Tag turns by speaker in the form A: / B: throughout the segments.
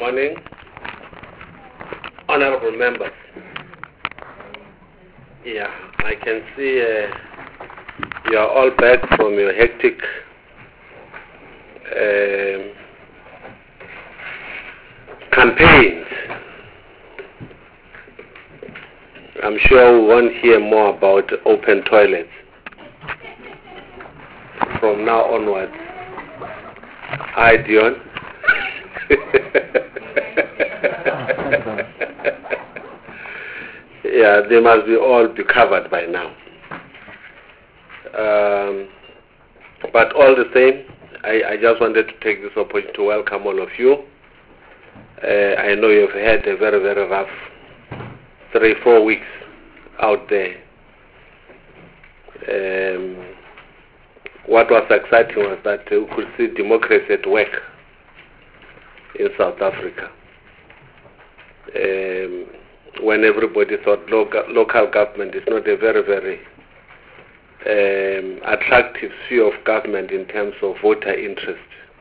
A: morning, honorable members. Yeah, I can see you are all back from your hectic campaigns. I'm sure we won't hear more about open toilets from now onwards. Hi, Dion. Yeah, they must all be covered by now. But all the same, I just wanted to take this opportunity to welcome all of you. I know you've had a very, very rough 3-4 weeks out there. What was exciting was that we could see democracy at work in South Africa. When everybody thought local government is not a very, very attractive sphere of government in terms of voter interest.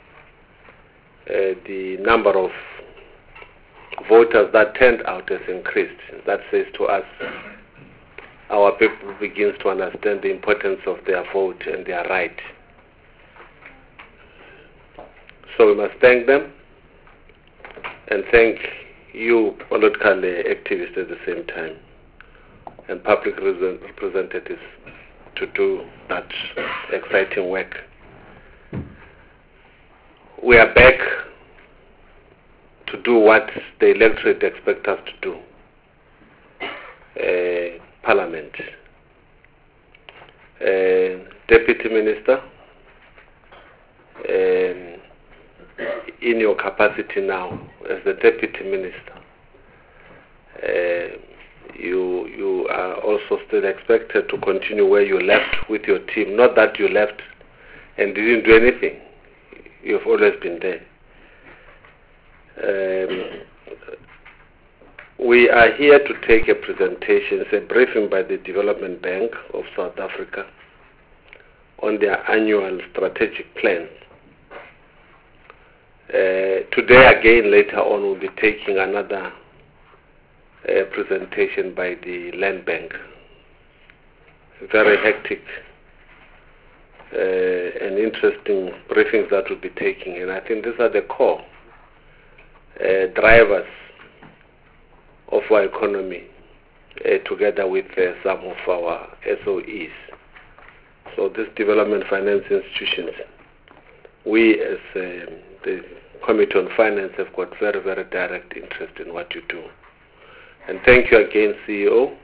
A: The number of voters that turned out has increased. That says to us, our people begins to understand the importance of their vote and their right. So we must thank them and thank you, political activists, at the same time, and public representatives to do that exciting work. We are back to do what the electorate expect us to do. Parliament. Deputy Minister, in your capacity now as the Deputy Minister, you are also still expected to continue where you left with your team. Not that you left and didn't do anything. You've always been there. We are here to take a presentation, it's a briefing by the Development Bank of South Africa on their annual strategic plan. Today again, later on, we'll be taking another presentation by the Land Bank. Very hectic and interesting briefings that we'll be taking, and I think these are the core drivers of our economy, together with some of our SOEs. So these development finance institutions, we as the Committee on Finance have got very, very direct interest in what you do. And thank you again, CEO,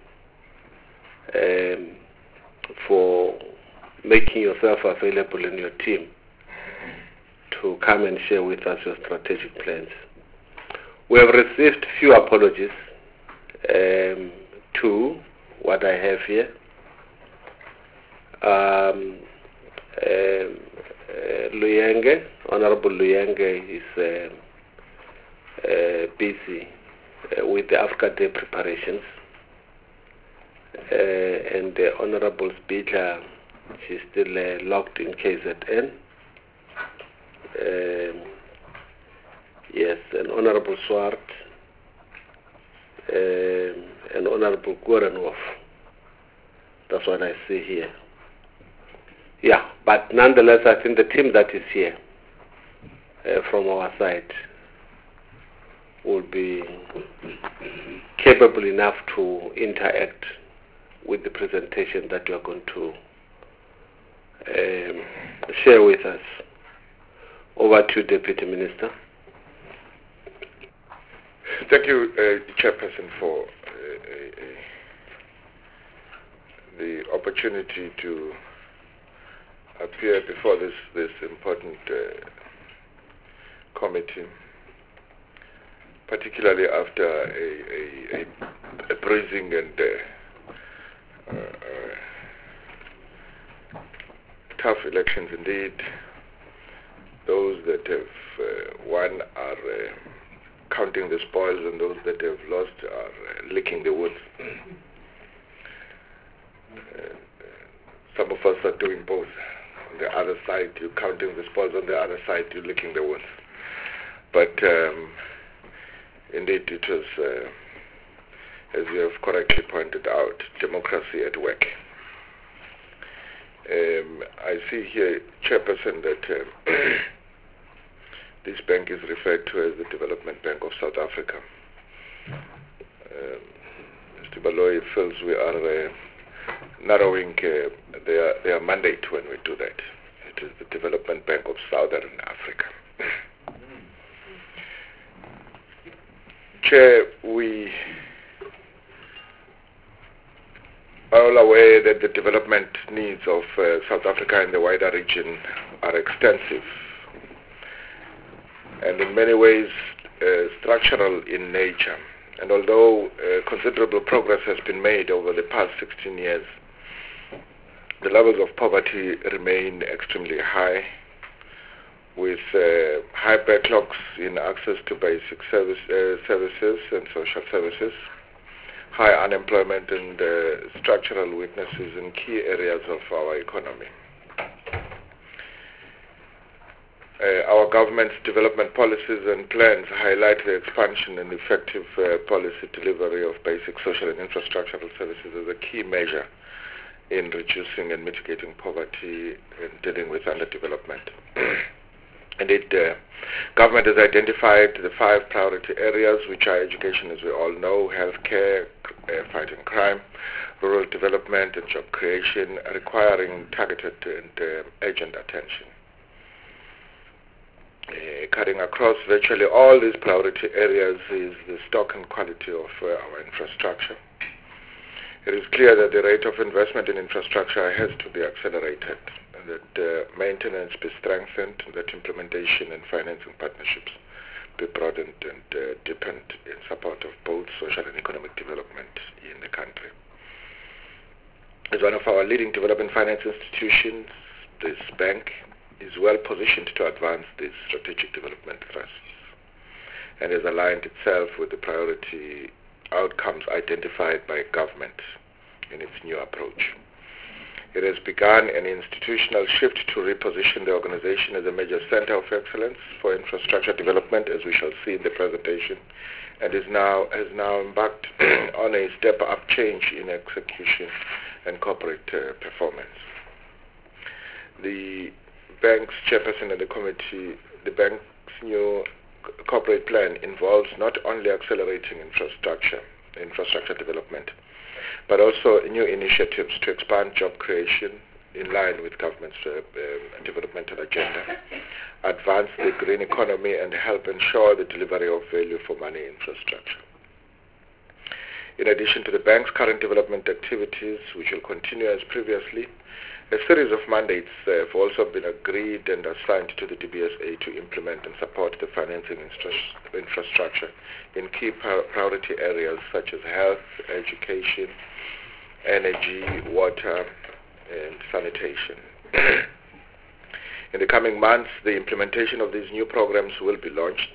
A: for making yourself available in your team to come and share with us your strategic plans. We have received few apologies to what I have here. Luyenge, Honorable Luyenge is busy with the Africa Day preparations, and the Honorable Speaker, she's still locked in KZN. Yes, and Honorable Swart, and Honorable Gorenhoff. That's what I see here. Yeah, but nonetheless, I think the team that is here from our side will be capable enough to interact with the presentation that you are going to share with us. Over to you, Deputy Minister.
B: Thank you, Chairperson, for the opportunity to appear before this important committee, particularly after a bruising and tough elections indeed. Those that have won are counting the spoils, and those that have lost are licking the wounds. Some of us are doing both. On the other side, you're counting the spoils. On the other side, you're licking the wounds. But indeed it was, as you have correctly pointed out, democracy at work. I see here, Chairperson, that this bank is referred to as the Development Bank of South Africa. Mr. Baloyi feels we are narrowing their mandate when we do that. It is the Development Bank of Southern Africa. Chair, we are all aware that the development needs of South Africa and the wider region are extensive and in many ways structural in nature. And although considerable progress has been made over the past 16 years, the levels of poverty remain extremely high, with high backlogs in access to basic services and social services, high unemployment and structural weaknesses in key areas of our economy. Our government's development policies and plans highlight the expansion and effective policy delivery of basic social and infrastructural services as a key measure in reducing and mitigating poverty and dealing with underdevelopment. Indeed, government has identified the 5 priority areas, which are education, as we all know, healthcare, fighting crime, rural development and job creation, requiring targeted and urgent attention. Cutting across virtually all these priority areas is the stock and quality of our infrastructure. It is clear that the rate of investment in infrastructure has to be accelerated, that maintenance be strengthened, that implementation and financing partnerships be broadened and deepened in support of both social and economic development in the country. As one of our leading development finance institutions, this bank is well positioned to advance these strategic development thrusts and has aligned itself with the priority outcomes identified by government in its new approach. It has begun an institutional shift to reposition the organization as a major center of excellence for infrastructure development, as we shall see in the presentation, and has now embarked on a step-up change in execution and corporate performance. The bank's chairperson and the committee, the bank's new corporate plan involves not only accelerating infrastructure development, but also new initiatives to expand job creation in line with government's developmental agenda, advance the green economy, and help ensure the delivery of value for money infrastructure. In addition to the bank's current development activities, which will continue as previously, a series of mandates have also been agreed and assigned to the DBSA to implement and support the financing infrastructure in key priority areas such as health, education, energy, water, and sanitation. In the coming months, the implementation of these new programs will be launched.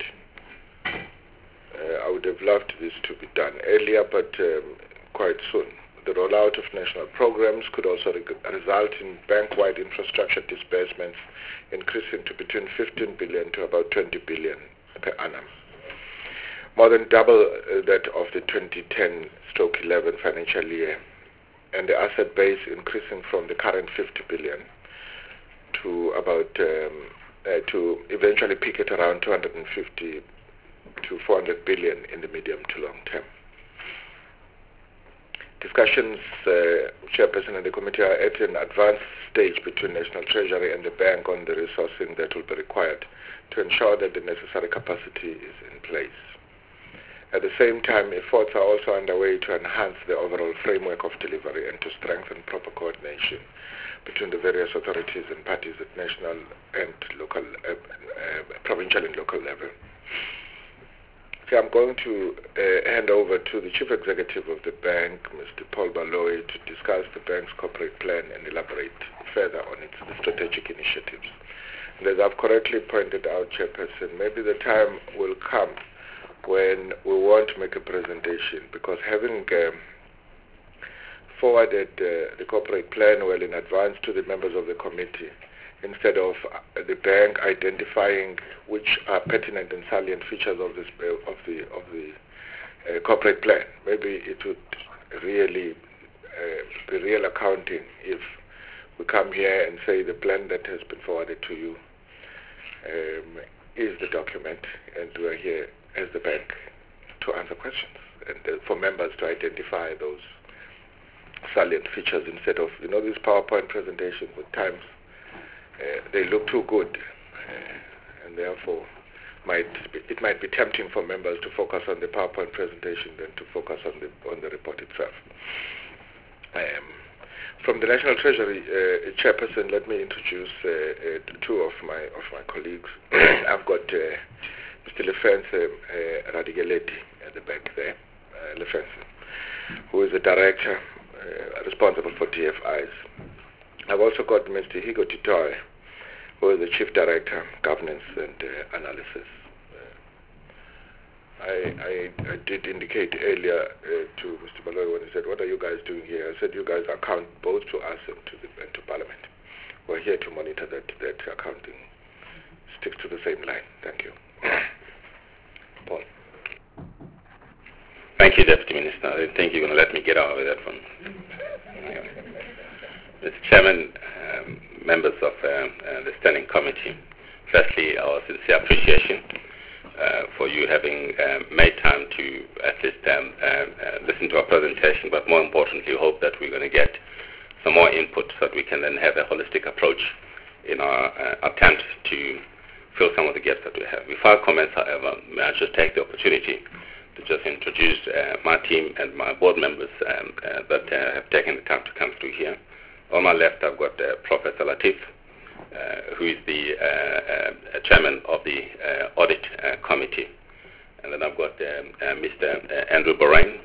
B: I would have loved this to be done earlier, but quite soon. The rollout of national programs could also result in bank-wide infrastructure disbursements increasing to between 15 billion to about 20 billion per annum, more than double that of the 2010-11 financial year, and the asset base increasing from the current 50 billion to about to eventually peak at around 250 to 400 billion in the medium to long term. Discussions, Chairperson and the committee, are at an advanced stage between National Treasury and the bank on the resourcing that will be required to ensure that the necessary capacity is in place. At the same time, efforts are also underway to enhance the overall framework of delivery and to strengthen proper coordination between the various authorities and parties at national and local, provincial and local level. So I'm going to hand over to the Chief Executive of the bank, Mr. Paul Baloyi, to discuss the bank's corporate plan and elaborate further on its strategic initiatives. And as I've correctly pointed out, Chairperson, maybe the time will come when we want to make a presentation, because having forwarded the corporate plan well in advance to the members of the committee, instead of the bank identifying which are pertinent and salient features of the corporate plan. Maybe it would really be real accounting if we come here and say the plan that has been forwarded to you is the document, and we're here as the bank to answer questions and for members to identify those salient features instead of, this PowerPoint presentation with times they look too good, and therefore it might be tempting for members to focus on the PowerPoint presentation than to focus on the report itself. From the National Treasury Chairperson, let me introduce two of my colleagues. I've got Mr. Lefense Radigeleti at the back there, Lefense, who is the director responsible for DFIs. I've also got Mr. Higo Titoy, who is the Chief Director, Governance and Analysis. I did indicate earlier to Mr. Baloyi when he said, "What are you guys doing here?" I said, "You guys account both to us and to Parliament. We're here to monitor that accounting sticks to the same line." Thank you. Paul.
C: Thank you, Deputy Minister. I think you're going to let me get out of that one. Mr. Chairman, members of the Standing Committee, firstly, our sincere appreciation for you having made time to at least listen to our presentation, but more importantly, hope that we're going to get some more input so that we can then have a holistic approach in our attempt to fill some of the gaps that we have. Before I commence, however, may I just take the opportunity to just introduce my team and my board members that have taken the time to come through here. On my left, I've got Professor Latif, who is the chairman of the audit committee. And then I've got Mr. Andrew Borain,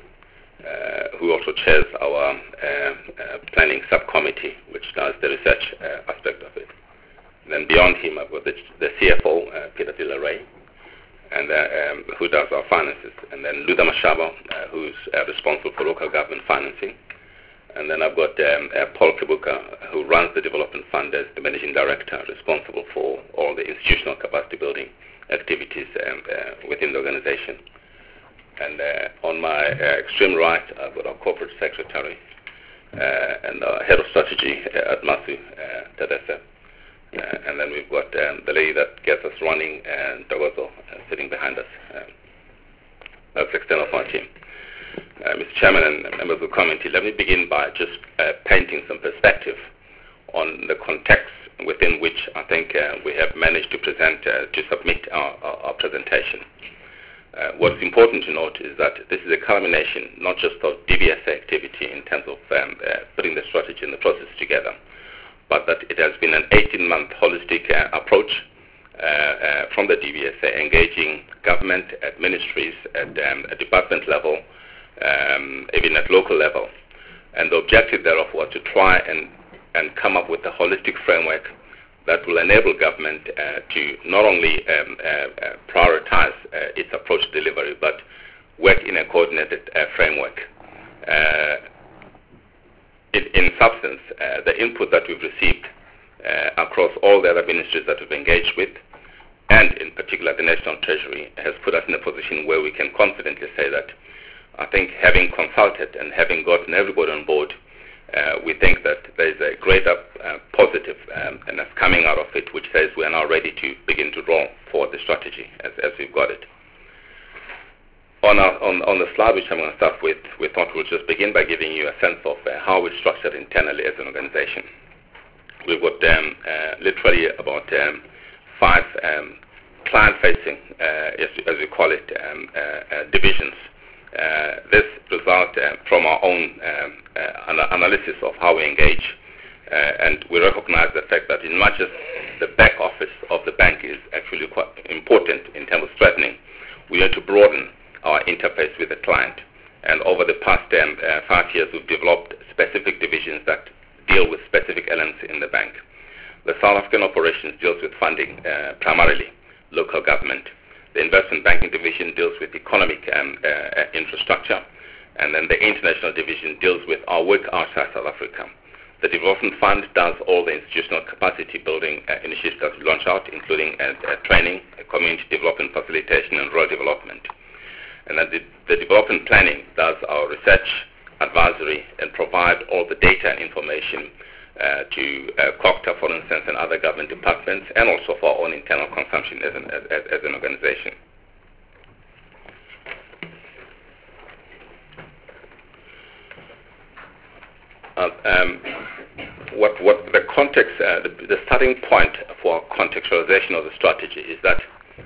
C: who also chairs our planning subcommittee, which does the research aspect of it. And then beyond him, I've got the CFO, Peter Dilleray, and who does our finances. And then Luther Mashaba, who's responsible for local government financing. And then I've got Paul Kibuka, who runs the Development Fund as the Managing Director, responsible for all the institutional capacity building activities within the organization. And on my extreme right, I've got our Corporate Secretary and our Head of Strategy at Masu, Tadese. And then we've got the lady that gets us running, Dogozo, sitting behind us. That's external for our team. Mr. Chairman and members of the committee, let me begin by just painting some perspective on the context within which I think we have managed to submit our presentation. What's important to note is that this is a culmination not just of DBSA activity in terms of putting the strategy and the process together, but that it has been an 18-month holistic approach from the DBSA, engaging government at ministries at a department level, even at local level. And the objective thereof was to try and come up with a holistic framework that will enable government to not only prioritize its approach to delivery, but work in a coordinated framework. In substance, the input that we've received across all the other ministries that we've engaged with, and in particular the National Treasury, has put us in a position where we can confidently say that I think having consulted and having gotten everybody on board, we think that there is a greater positive and that's coming out of it, which says we are now ready to begin to roll forward the strategy as we've got it. On the slide which I'm going to start with, we thought we'll just begin by giving you a sense of how we're structured internally as an organization. We've got literally about 5 client-facing, as we call it, divisions. This results from our own analysis of how we engage, and we recognize the fact that in much as the back office of the bank is actually quite important in terms of strengthening, we need to broaden our interface with the client. And over the past 5 years, we've developed specific divisions that deal with specific elements in the bank. The South African operations deals with funding, primarily local government. The investment banking division deals with economic infrastructure, and then the international division deals with our work outside South Africa. The development fund does all the institutional capacity building initiatives that we launch out, including training, community development facilitation, and rural development. And then the development planning does our research, advisory, and provide all the data and information to COGTA, for instance, and other government departments, and also for our own internal consumption as an organization. What the context, the starting point for contextualization of the strategy is that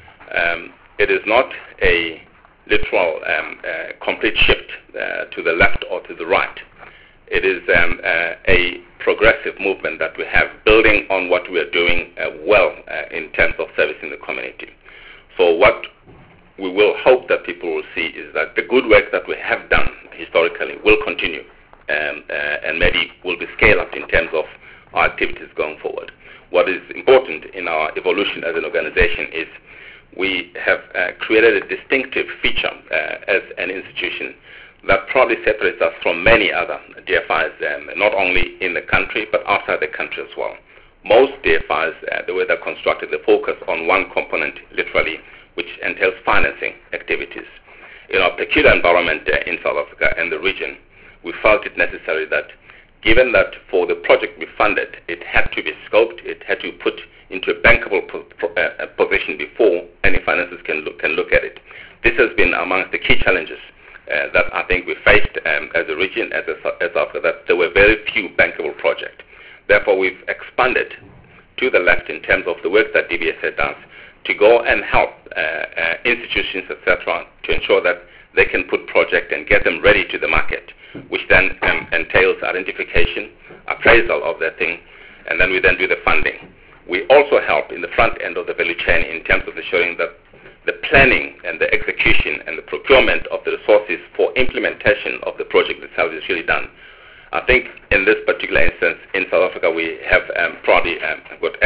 C: it is not a literal complete shift to the left or to the right. It is a progressive movement that we have, building on what we are doing well in terms of servicing the community. So what we will hope that people will see is that the good work that we have done historically will continue, and maybe will be scaled up in terms of our activities going forward. What is important in our evolution as an organization is we have created a distinctive feature as an institution that probably separates us from many other DFIs, not only in the country but outside the country as well. Most DFIs, the way they're constructed, they focus on one component, literally, which entails financing activities. In our peculiar environment in South Africa and the region, we felt it necessary that, given that for the project we funded, it had to be scoped, it had to be put into a bankable position before any finances can look at it. This has been amongst the key challenges that I think we faced as a region, as Africa, that there were very few bankable projects. Therefore, we've expanded to the left in terms of the work that DBSA does to go and help institutions, etc., to ensure that they can put projects and get them ready to the market, which then entails identification, appraisal of that thing, and then we then do the funding. We also help in the front end of the value chain in terms of ensuring that the planning and the execution and the procurement of the resources for implementation of the project itself is really done. I think in this particular instance in South Africa we have probably got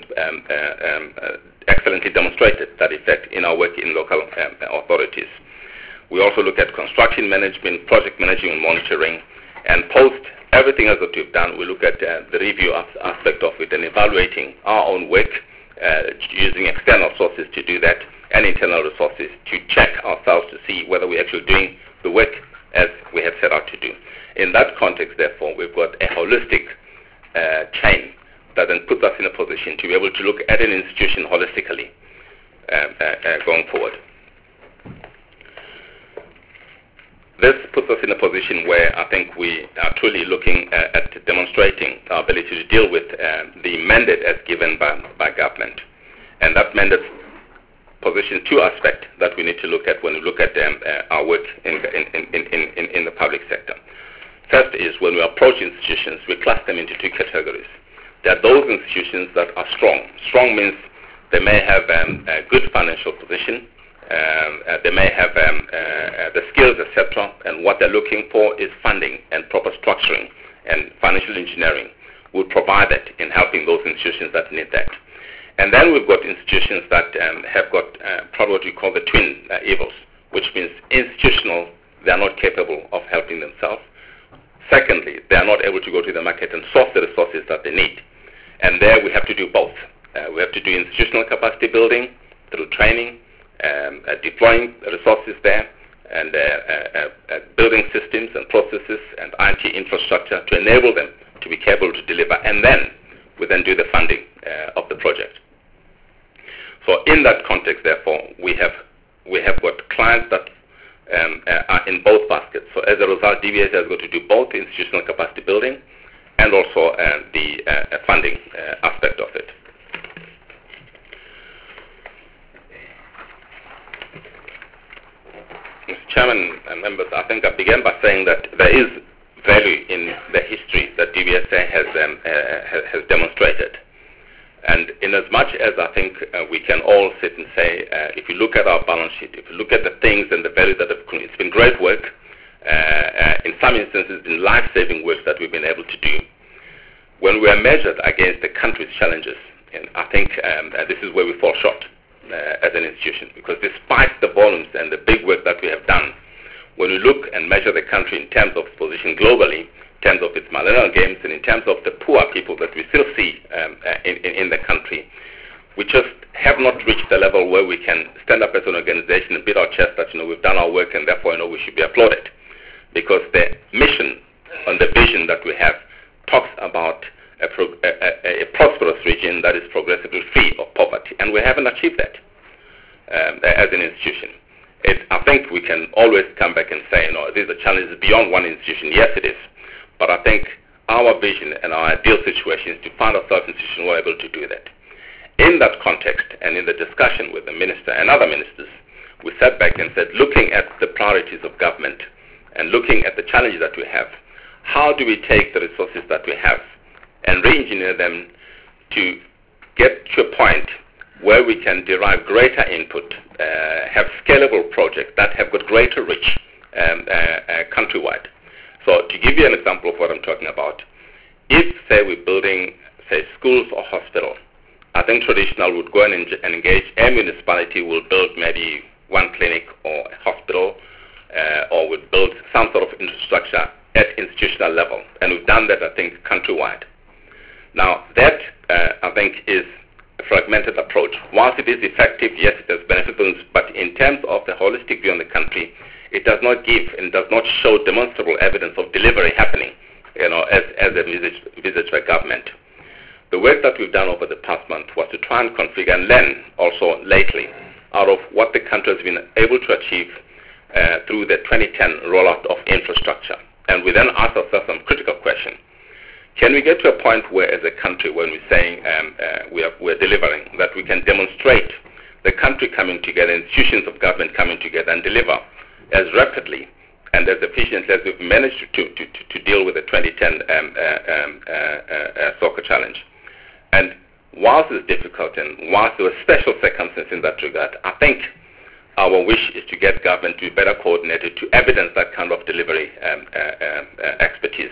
C: excellently demonstrated that effect in our work in local authorities. We also look at construction management, project management and monitoring, and post everything else that we've done, we look at the review aspect of it and evaluating our own work, using external sources to do that, and internal resources to check ourselves to see whether we're actually doing the work as we have set out to do. In that context, therefore, we've got a holistic chain that then puts us in a position to be able to look at an institution holistically going forward. This puts us in a position where I think we are truly looking at demonstrating our ability to deal with the mandate as given by government. And that mandate positions two aspects that we need to look at when we look at our work in the public sector. First is when we approach institutions, we class them into two categories. There are those institutions that are strong. Strong means they may have a good financial position, they may have the skills, etc., and what they're looking for is funding and proper structuring and financial engineering. We'll provide that in helping those institutions that need that. And then we've got institutions that have got probably what we call the twin evils, which means institutional, they are not capable of helping themselves. Secondly, they are not able to go to the market and source the resources that they need. And there we have to do both. We have to do institutional capacity building through training, deploying resources there, and building systems and processes and IT infrastructure to enable them to be capable to deliver. And then we then do the funding of the project. So in that context, therefore, we have got clients that are in both baskets. So as a result, DBS has got to do both institutional capacity building and also the funding aspect of it. Mr. Chairman and members, I think I began by saying that there is value in the history that DBSA has demonstrated. And in as much as I think we can all sit and say, if you look at our balance sheet, if you look at the things and the value that have come, it's been great work. In some instances, it's been life-saving work that we've been able to do. When we are measured against the country's challenges, and I think this is where we fall short as an institution, because despite the volumes and the big work that we have done, when we look and measure the country in terms of its position globally, in terms of its millennial games, and in terms of the poor people that we still see in the country, we just have not reached the level where we can stand up as an organization and beat our chest that we've done our work and therefore we should be applauded, because the mission and the vision that we have talks about a prosperous region that is progressively free of poverty, and we haven't achieved that as an institution. I think we can always come back and say, these are challenges beyond one institution. Yes, it is, but I think our vision and our ideal situation is to find ourselves in a institution who are able to do that. In that context, and in the discussion with the minister and other ministers, we sat back and said, looking at the priorities of government and looking at the challenges that we have, how do we take the resources that we have and re-engineer them to get to a point where we can derive greater input, have scalable projects that have got greater reach countrywide. So to give you an example of what I'm talking about, if, say, we're building, say, schools or hospitals, I think traditional would go and engage. A municipality will build maybe one clinic or a hospital, or would build some sort of infrastructure at institutional level. And we've done that, I think, countrywide. Now, that, I think, is a fragmented approach. Whilst it is effective, yes, it has benefits, but in terms of the holistic view on the country, it does not give and does not show demonstrable evidence of delivery happening, as envisaged by government. The work that we've done over the past month was to try and configure and learn also lately out of what the country has been able to achieve through the 2010 rollout of infrastructure. And we then asked ourselves some critical questions. Can we get to a point where, as a country, when we're saying we're delivering, that we can demonstrate the country coming together, institutions of government coming together and deliver as rapidly and as efficiently as we've managed to deal with the 2010 soccer challenge? And whilst it's difficult and whilst there were special circumstances in that regard, I think our wish is to get government to be better coordinated to evidence that kind of delivery expertise.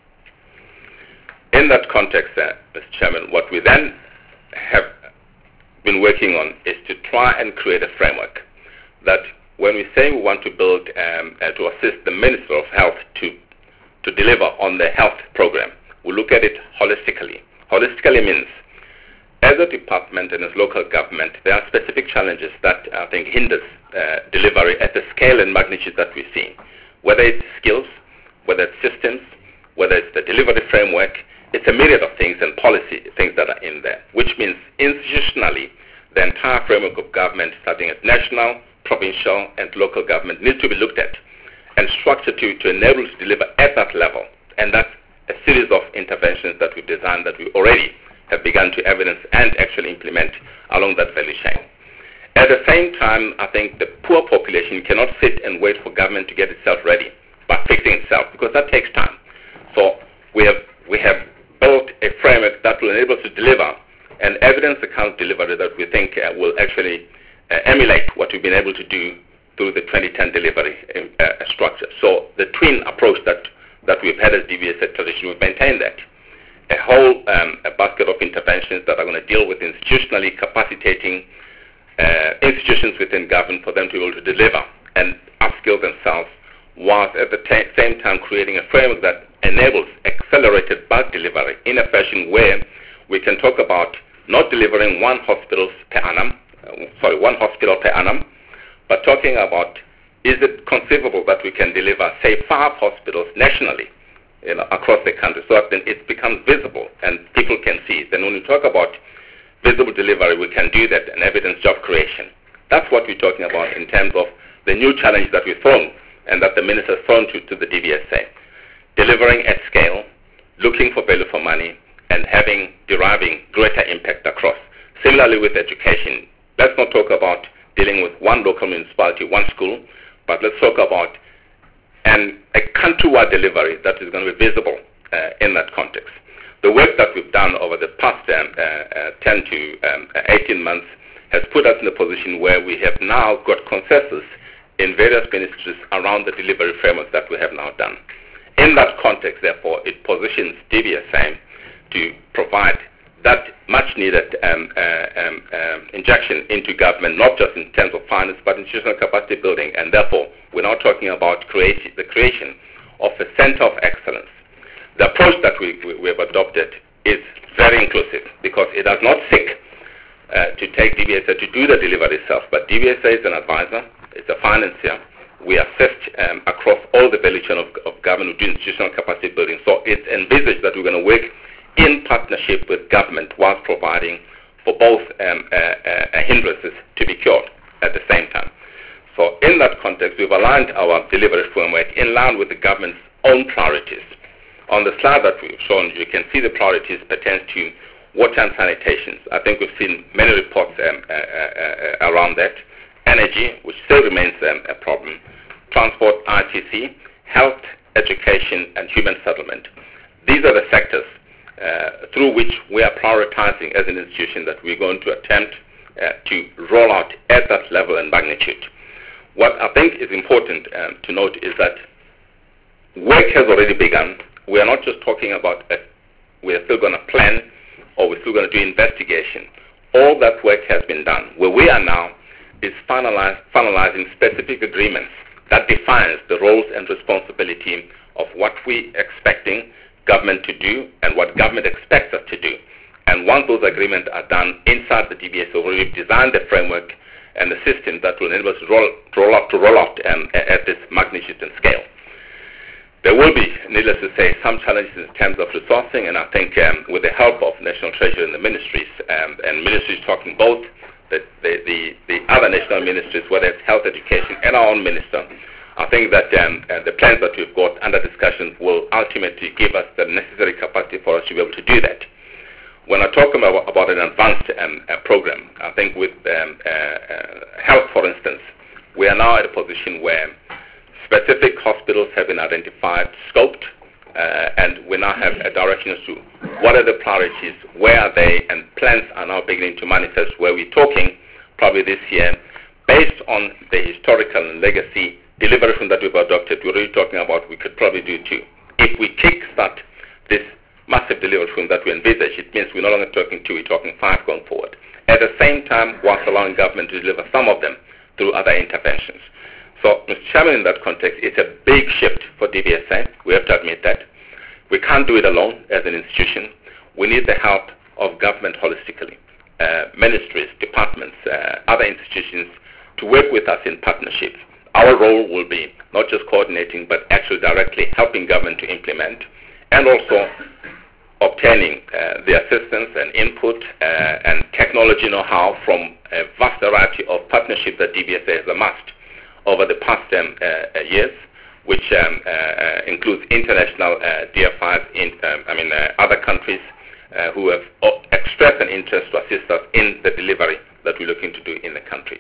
C: In that context, Mr. Chairman, what we then have been working on is to try and create a framework that when we say we want to build to assist the Minister of Health to deliver on the health program, we look at it holistically. Holistically means as a department and as local government, there are specific challenges that I think hinders delivery at the scale and magnitude that we're seeing. Whether it's skills, whether it's systems, whether it's the delivery framework, it's a myriad of things and policy things that are in there, which means institutionally, the entire framework of government, starting at national, provincial, and local government, needs to be looked at and structured to enable us to deliver at that level. And that's a series of interventions that we've designed that we already have begun to evidence and actually implement along that value chain. At the same time, I think the poor population cannot sit and wait for government to get itself ready by fixing itself, because that takes time. So we have built a framework that will enable us to deliver and evidence account delivery that we think will actually emulate what we've been able to do through the 2010 delivery structure. So the twin approach that we've had as DVSA tradition, we've maintained that. A whole a basket of interventions that are going to deal with institutionally capacitating institutions within government for them to be able to deliver and upskill themselves, whilst at the same time creating a framework that enables accelerated bulk delivery in a fashion where we can talk about not delivering one hospital per annum, but talking about, is it conceivable that we can deliver, say, 5 hospitals nationally, across the country, so that then it becomes visible and people can see it. And when we talk about visible delivery, we can do that and evidence job creation. That's what we're talking about in terms of the new challenge that we've thrown and that the minister has thrown to the DVSA. Delivering at scale, looking for value for money, and deriving greater impact across. Similarly with education, let's not talk about dealing with one local municipality, one school, but let's talk about a countrywide delivery that is going to be visible in that context. The work that we've done over the past 10 to 18 months has put us in a position where we have now got consensus in various ministries around the delivery framework that we have now done. In that context, therefore, it positions DVSA to provide that much-needed injection into government, not just in terms of finance, but institutional capacity building. And therefore, we're now talking about the creation of a center of excellence. The approach that we have adopted is very inclusive because it does not seek to take DBSA to do the delivery itself. But DBSA is an advisor, it's a financier. We assist across all the value chain of government to do institutional capacity building. So it's envisaged that we're going to work in partnership with government whilst providing for both hindrances to be cured at the same time. So in that context, we've aligned our delivery framework in line with the government's own priorities. On the slide that we've shown, you can see the priorities pertain to water and sanitation. I think we've seen many reports around that. Energy, which still remains a problem. Transport, ITC, health, education, and human settlement. These are the sectors through which we are prioritizing as an institution that we're going to attempt to roll out at that level and magnitude. What I think is important to note is that work has already begun. We are not just talking about we are still going to plan or we're still going to do investigation. All that work has been done. Where we are now is finalizing specific agreements that defines the roles and responsibility of what we're expecting government to do and what government expects us to do. And once those agreements are done inside the DBSA, we've designed the framework and the system that will enable us to roll out at this magnitude and scale. There will be, needless to say, some challenges in terms of resourcing, and I think with the help of National Treasury and the ministries, and ministries talking both the other national ministries, whether it's health, education, and our own minister, I think that the plans that we've got under discussion will ultimately give us the necessary capacity for us to be able to do that. When I talk about an advanced program, I think with health, for instance, we are now at a position where specific hospitals have been identified, scoped, and we now have a direction as to what are the priorities, where are they, and plans are now beginning to manifest, where we're talking probably this year, based on the historical and legacy delivery that we've adopted, we're really talking about we could probably do two. If we kickstart this massive delivery that we envisage, it means we're no longer talking two, we're talking five going forward. At the same time, whilst allowing government to deliver some of them through other interventions. So, Mr. Chairman, in that context, it's a big shift for DBSA. We have to admit that. We can't do it alone as an institution. We need the help of government holistically, ministries, departments, other institutions to work with us in partnership. Our role will be not just coordinating, but actually directly helping government to implement and also obtaining the assistance and input and technology know-how from a vast variety of partnerships that DBSA has amassed over the past years, which includes international DFIs, other countries who have expressed an interest to assist us in the delivery that we're looking to do in the country.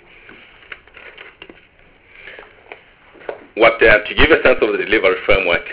C: To give a sense of the delivery framework,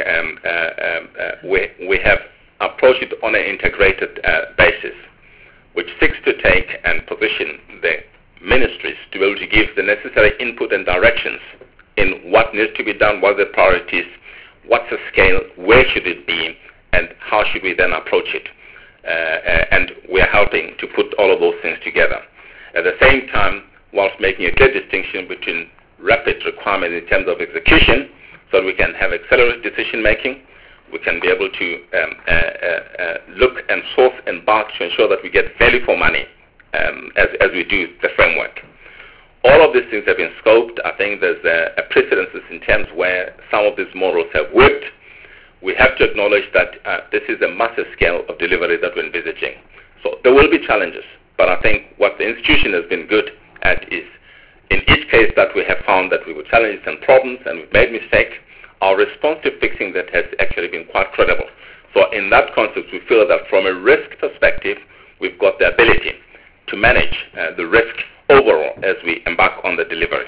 C: we have approached it on an integrated basis, which seeks to take and position the ministries to be able to give the necessary input and directions in what needs to be done, what are the priorities, what's the scale, where should it be, and how should we then approach it. And we are helping to put all of those things together. At the same time, whilst making a clear distinction between rapid requirements in terms of execution, so that we can have accelerated decision making, we can be able to look and source and bulk to ensure that we get value for money as we do the framework. All of these things have been scoped. I think there's a precedence in terms where some of these models have worked. We have to acknowledge that this is a massive scale of delivery that we're envisaging. So there will be challenges, but I think what the institution has been good at is in each case that we have found that we were challenges and problems and we've made mistakes, our response to fixing that has actually been quite credible. So in that context, we feel that from a risk perspective, we've got the ability to manage the risk overall as we embark on the delivery.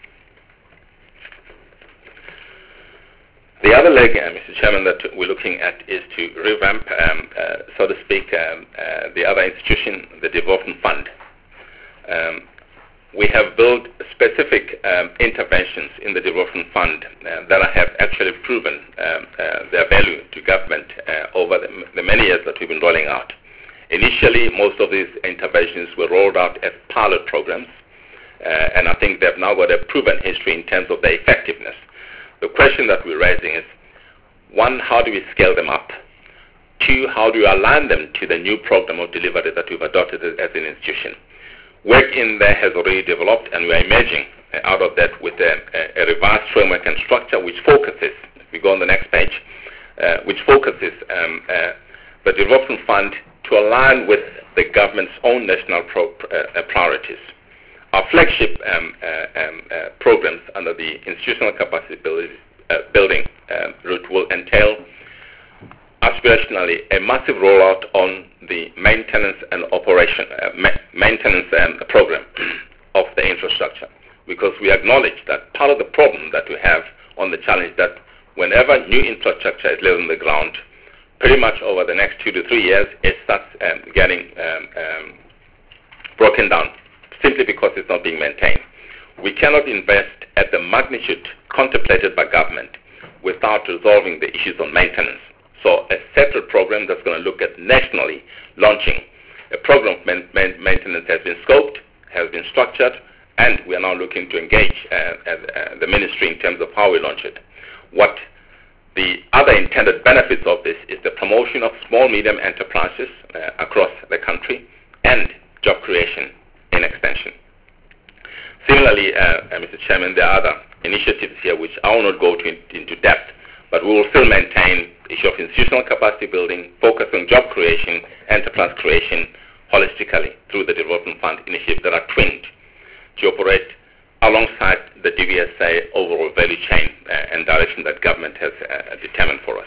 C: The other leg, Mr. Chairman, that we're looking at is to revamp, so to speak, the other institution, the Development Fund. We have built specific interventions in the Development Fund that have actually proven their value to government over the many years that we've been rolling out. Initially, most of these interventions were rolled out as pilot programs, and I think they've now got a proven history in terms of their effectiveness. The question that we're raising is, one, how do we scale them up? Two, how do we align them to the new program of delivery that we've adopted as an institution? Work in there has already developed, and we are emerging out of that with a revised framework and structure which focuses, if we go on the next page, which focuses the development fund to align with the government's own national priorities. Our flagship programs under the institutional capacity building route will entail aspirationally a massive rollout on the maintenance and operation maintenance program of the infrastructure, because we acknowledge that part of the problem that we have on the challenge that whenever new infrastructure is laid on the ground, pretty much over the next 2 to 3 years, it starts getting broken down simply because it's not being maintained. We cannot invest at the magnitude contemplated by government without resolving the issues on maintenance. So a separate program that's going to look at nationally launching a program of maintenance has been scoped, has been structured, and we are now looking to engage the ministry in terms of how we launch it. What the other intended benefits of this is the promotion of small, medium enterprises across the country and job creation in extension. Similarly, Mr. Chairman, there are other initiatives here which I will not go into depth, but we will still maintain the issue of institutional capacity building, focus on job creation, enterprise creation, holistically through the Development Fund initiatives that are twinned to operate alongside the DVSA overall value chain and direction that government has determined for us.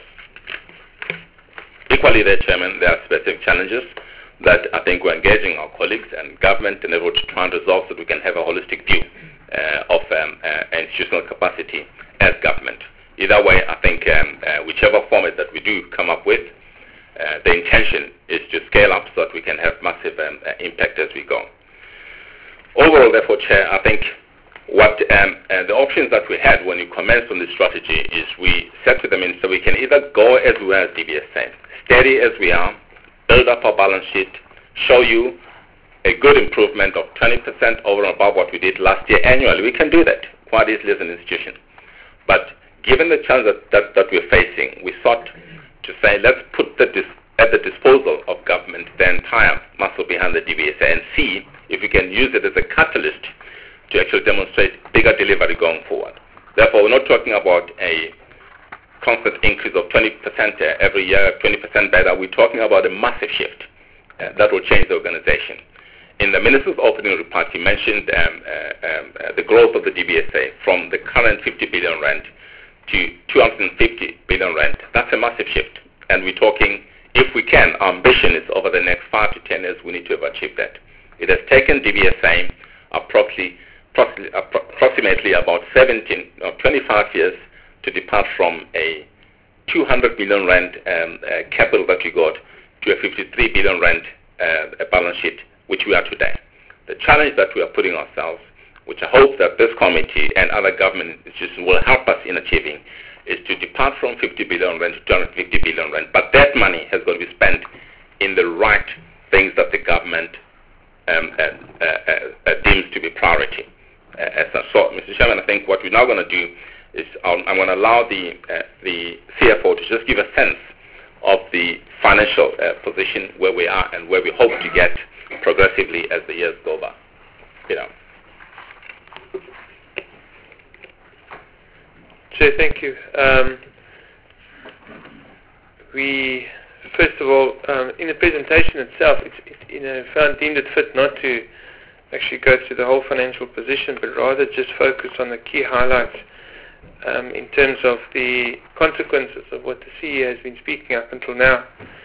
C: Equally there, Chairman, there are specific challenges that I think we're engaging our colleagues and government in order to try and resolve so that we can have a holistic view of institutional capacity as government. Either way, I think whichever format that we do come up with, the intention is to scale up so that we can have massive impact as we go. Overall, therefore, Chair, I think what the options that we had when we commenced on this strategy is we said to the Minister we can either go as we are as DVSA, steady as we are, build up our balance sheet, show you a good improvement of 20% over and above what we did last year annually. We can do that quite easily as an institution. But given the challenge that we're facing, we sought to say let's put at the disposal of government the entire muscle behind the DVSA and see if we can use it as a catalyst to actually demonstrate bigger delivery going forward. Therefore, we're not talking about a constant increase of 20% every year, 20% better. We're talking about a massive shift that will change the organization. In the Minister's opening report, he mentioned the growth of the DVSA from the current 50 billion rand to 250 billion rand. That's a massive shift. And we're talking, if we can, our ambition is over the next 5 to 10 years, we need to have achieved that. It has taken DVSA approximately about 25 years to depart from a 200 billion rand capital that we got to a 53 billion rand balance sheet, which we are today. The challenge that we are putting ourselves, which I hope that this committee and other government institutions will help us in achieving, is to depart from 50 billion rand to 250 billion rand. But that money has got to be spent in the right things that the government deems to be priority. So, Mr. Chairman, I think what we're now going to do is I'm going to allow the CFO to just give a sense of the financial position where we are and where we hope to get progressively as the years go by.
D: Chair, thank you. We, first of all, in the presentation itself, found deemed it fit not to actually go through the whole financial position, but rather just focus on the key highlights in terms of the consequences of what the CEO has been speaking up until now.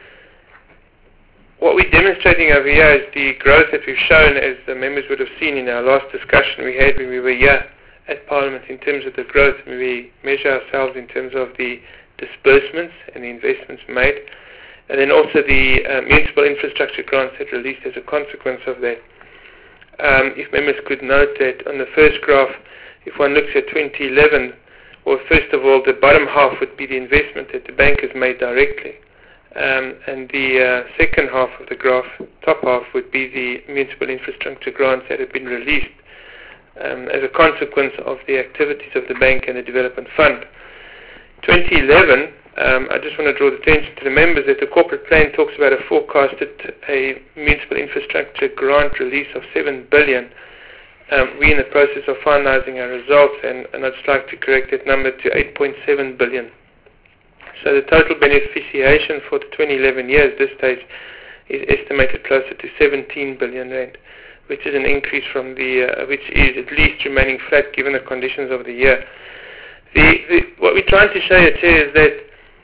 D: What we're demonstrating over here is the growth that we've shown, as the members would have seen in our last discussion we had when we were here at Parliament, in terms of the growth. We measure ourselves in terms of the disbursements and the investments made, and then also the municipal infrastructure grants that released as a consequence of that. If members could note that on the first graph, if one looks at 2011, well, first of all, the bottom half would be the investment that the bank has made directly. And the second half of the graph, top half, would be the municipal infrastructure grants that have been released as a consequence of the activities of the bank and the development fund. 2011 I just want to draw the attention to the members that the corporate plan talks about a forecasted a municipal infrastructure grant release of 7 billion. We're in the process of finalising our results, and I'd just like to correct that number to 8.7 billion. So the total beneficiation for the 2011 year at this stage is estimated closer to 17 billion rand, which is an increase from which is at least remaining flat given the conditions of the year. What we're trying to show you, Chair, is that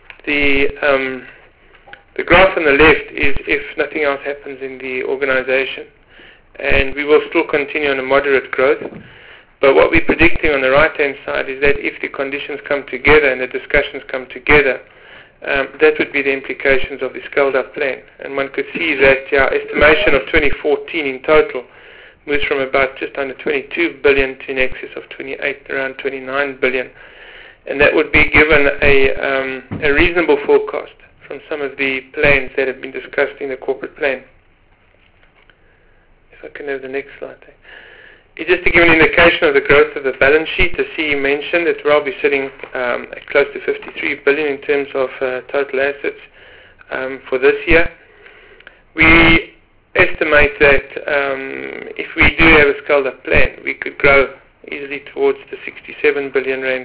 D: the graph on the left is if nothing else happens in the organisation, and we will still continue on a moderate growth. But what we're predicting on the right-hand side is that if the conditions come together and the discussions come together, that would be the implications of the scaled-up plan. And one could see that our estimation of 2014 in total moves from about just under 22 billion to in excess of 28, around 29 billion. And that would be given a reasonable forecast from some of the plans that have been discussed in the corporate plan. If I can have the next slide there. Just to give an indication of the growth of the balance sheet, the CE mentioned that we'll be sitting at close to 53 billion in terms of total assets for this year. We estimate that if we do have a scaled-up plan, we could grow easily towards the 67 billion rand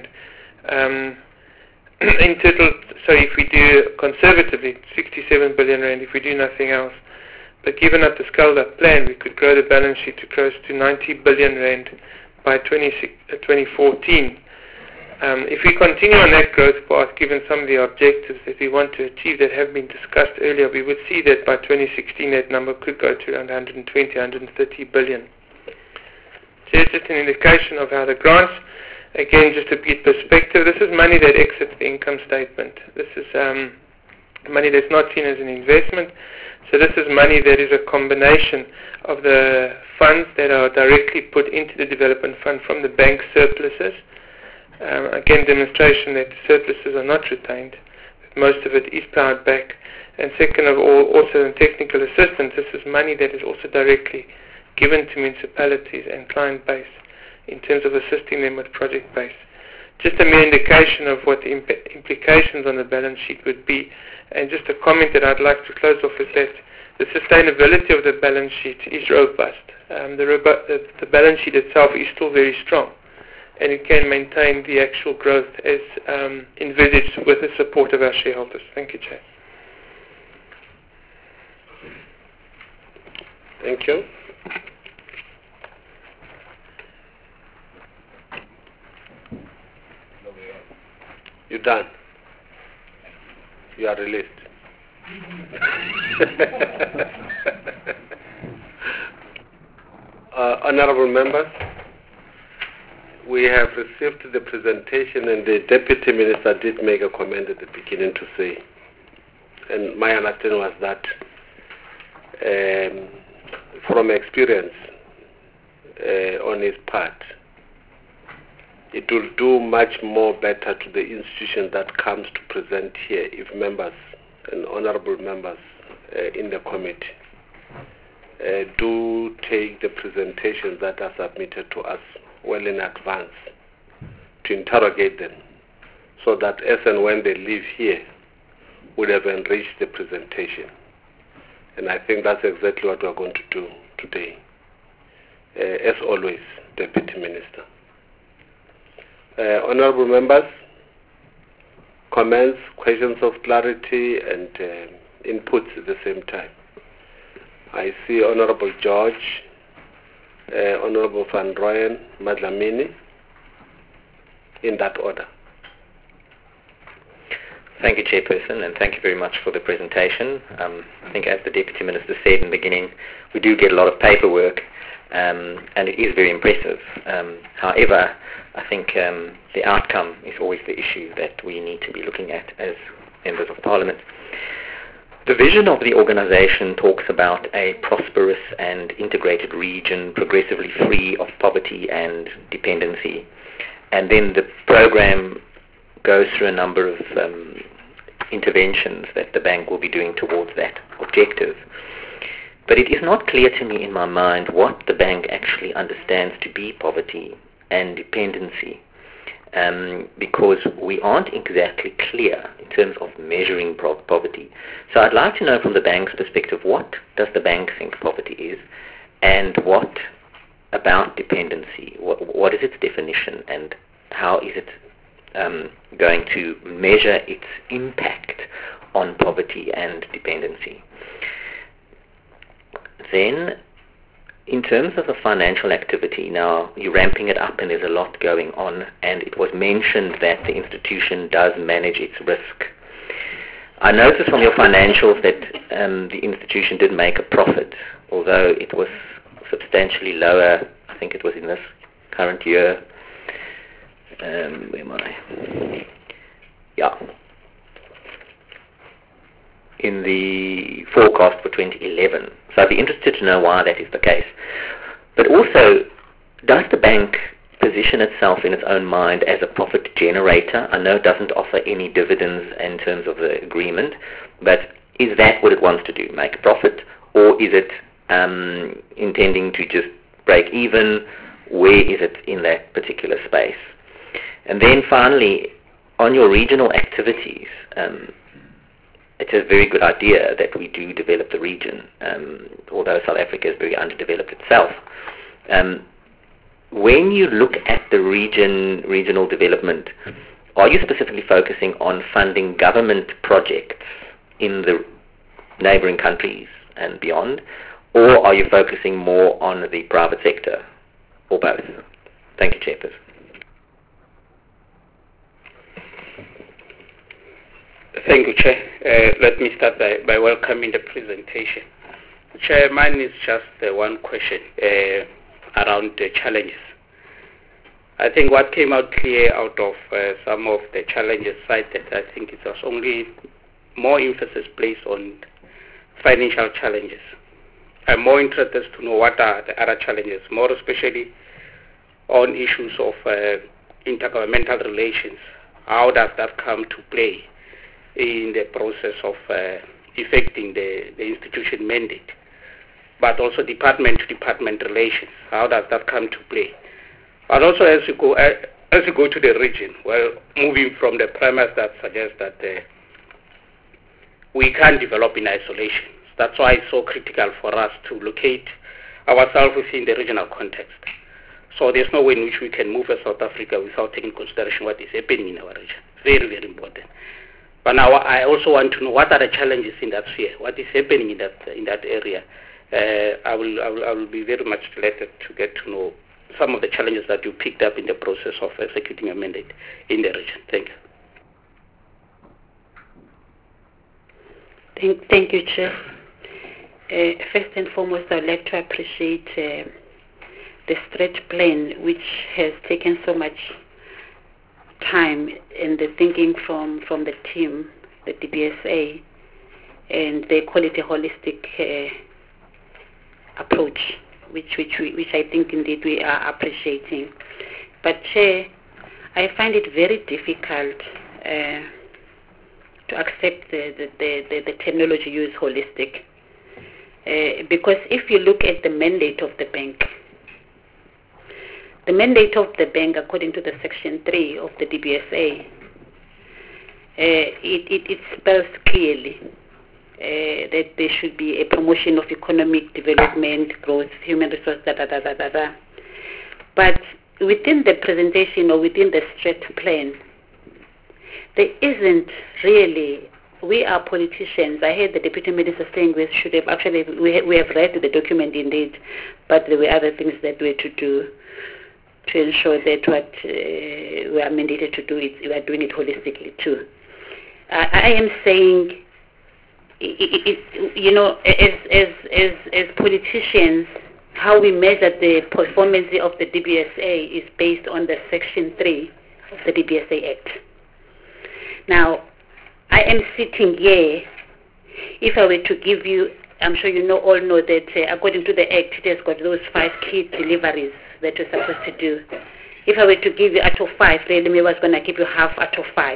D: in total. So if we do conservatively 67 billion rand, if we do nothing else. But given up the scaled-up plan, we could grow the balance sheet to close to 90 billion rand by 2014. If we continue on that growth path, given some of the objectives that we want to achieve that have been discussed earlier, we would see that by 2016 that number could go to around 120, 130 billion. So it's just an indication of how the grants, again, just to get perspective, this is money that exits the income statement. This is money that's not seen as an investment. So this is money that is a combination of the funds that are directly put into the development fund from the bank surpluses. Again, demonstration that the surpluses are not retained. Most of it is plowed back. And second of all, also in technical assistance, this is money that is also directly given to municipalities and client base in terms of assisting them with project base. Just a mere indication of what the implications on the balance sheet would be. And just a comment that I'd like to close off is that the sustainability of the balance sheet is robust. The balance sheet itself is still very strong, and it can maintain the actual growth as envisaged with the support of our shareholders. Thank you, Chair.
A: Thank you. You're done. You are released. Honorable members, we have received the presentation, and the Deputy Minister did make a comment at the beginning to say, and my understanding was that from experience on his part, it will do much more better to the institution that comes to present here if members and honorable members in the committee do take the presentations that are submitted to us well in advance to interrogate them, so that as and when they leave here, would have enriched the presentation. And I think that's exactly what we're going to do today. As always, Deputy Minister. Honorable members, comments, questions of clarity, and inputs at the same time. I see Honorable George, Honorable Van Rooyen, Madlamini, in that order.
E: Thank you, Chairperson, and thank you very much for the presentation. I think as the Deputy Minister said in the beginning, we do get a lot of paperwork, and it is very impressive. However, I think the outcome is always the issue that we need to be looking at as members of Parliament. The vision of the organization talks about a prosperous and integrated region, progressively free of poverty and dependency. And then the program goes through a number of interventions that the bank will be doing towards that objective. But it is not clear to me in my mind what the bank actually understands to be poverty and dependency. because we aren't exactly clear in terms of measuring poverty. So I'd like to know from the bank's perspective, what does the bank think poverty is, and what about dependency? What is its definition, and how is it going to measure its impact on poverty and dependency? Then, in terms of the financial activity, now you're ramping it up and there's a lot going on, and it was mentioned that the institution does manage its risk. I noticed from your financials that the institution did make a profit, although it was substantially lower. I think it was in this current year. Where am I? Yeah. In the forecast for 2011. So I'd be interested to know why that is the case. But also, does the bank position itself in its own mind as a profit generator? I know it doesn't offer any dividends in terms of the agreement, but is that what it wants to do, make a profit? Or is it intending to just break even? Where is it in that particular space? And then finally, on your regional activities, it's a very good idea that we do develop the region, although South Africa is very underdeveloped itself. When you look at the regional development, are you specifically focusing on funding government projects in the neighboring countries and beyond, or are you focusing more on the private sector, or both? Thank you, Chairperson.
F: Thank you, Chair. Let me start by welcoming the presentation. Chair, mine is just one question around the challenges. I think what came out clear out of some of the challenges cited, I think it was only more emphasis placed on financial challenges. I'm more interested to know what are the other challenges, more especially on issues of intergovernmental relations. How does that come to play in the process of effecting the institution mandate, but also department-to-department relations? How does that come to play? And also, as you go to the region, well, moving from the premise that suggests that we can't develop in isolation. That's why it's so critical for us to locate ourselves within the regional context. So there's no way in which we can move as South Africa without taking consideration what is happening in our region. Very, very important. But now I also want to know what are the challenges in that sphere, what is happening in that area. I will be very much delighted to get to know some of the challenges that you picked up in the process of executing a mandate in the region. Thank you.
G: Thank you, Chair. First and foremost, I'd like to appreciate the stretch plan, which has taken so much time and the thinking from the team, the DBSA, and they call it a holistic approach, which I think indeed we are appreciating. But Chair, I find it very difficult to accept the terminology used, holistic, because if you look at the mandate of the bank, according to the Section 3 of the DBSA, it spells clearly that there should be a promotion of economic development, growth, human resource, But within the presentation or within the strat plan, there isn't really. We are politicians. I heard the Deputy Minister saying we should have actually, we have read the document indeed, but there were other things that we had to do to ensure that what we are mandated to do, we are doing it holistically too. I am saying, as politicians, how we measure the performance of the DBSA is based on the Section 3 of the DBSA Act. Now, I am sitting here, if I were to give you, I'm sure you all know that according to the Act, it has got those 5 key deliveries that you're supposed to do. If I were to give you out of 5, really, maybe I was going to give you half out of 5.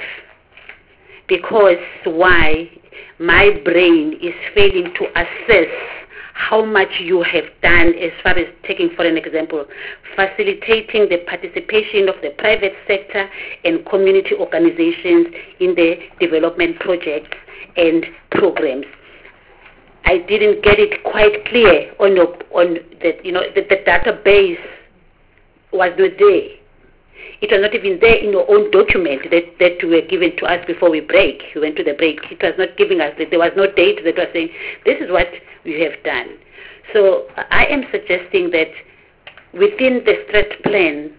G: Because why? My brain is failing to assess how much you have done as far as taking, for an example, facilitating the participation of the private sector and community organizations in the development projects and programs. I didn't get it quite clear on that, that the database was not there. It was not even there in your own document that were given to us before we went to the break. It was not giving us, there was no date that was saying, this is what we have done. So I am suggesting that within the strat plan,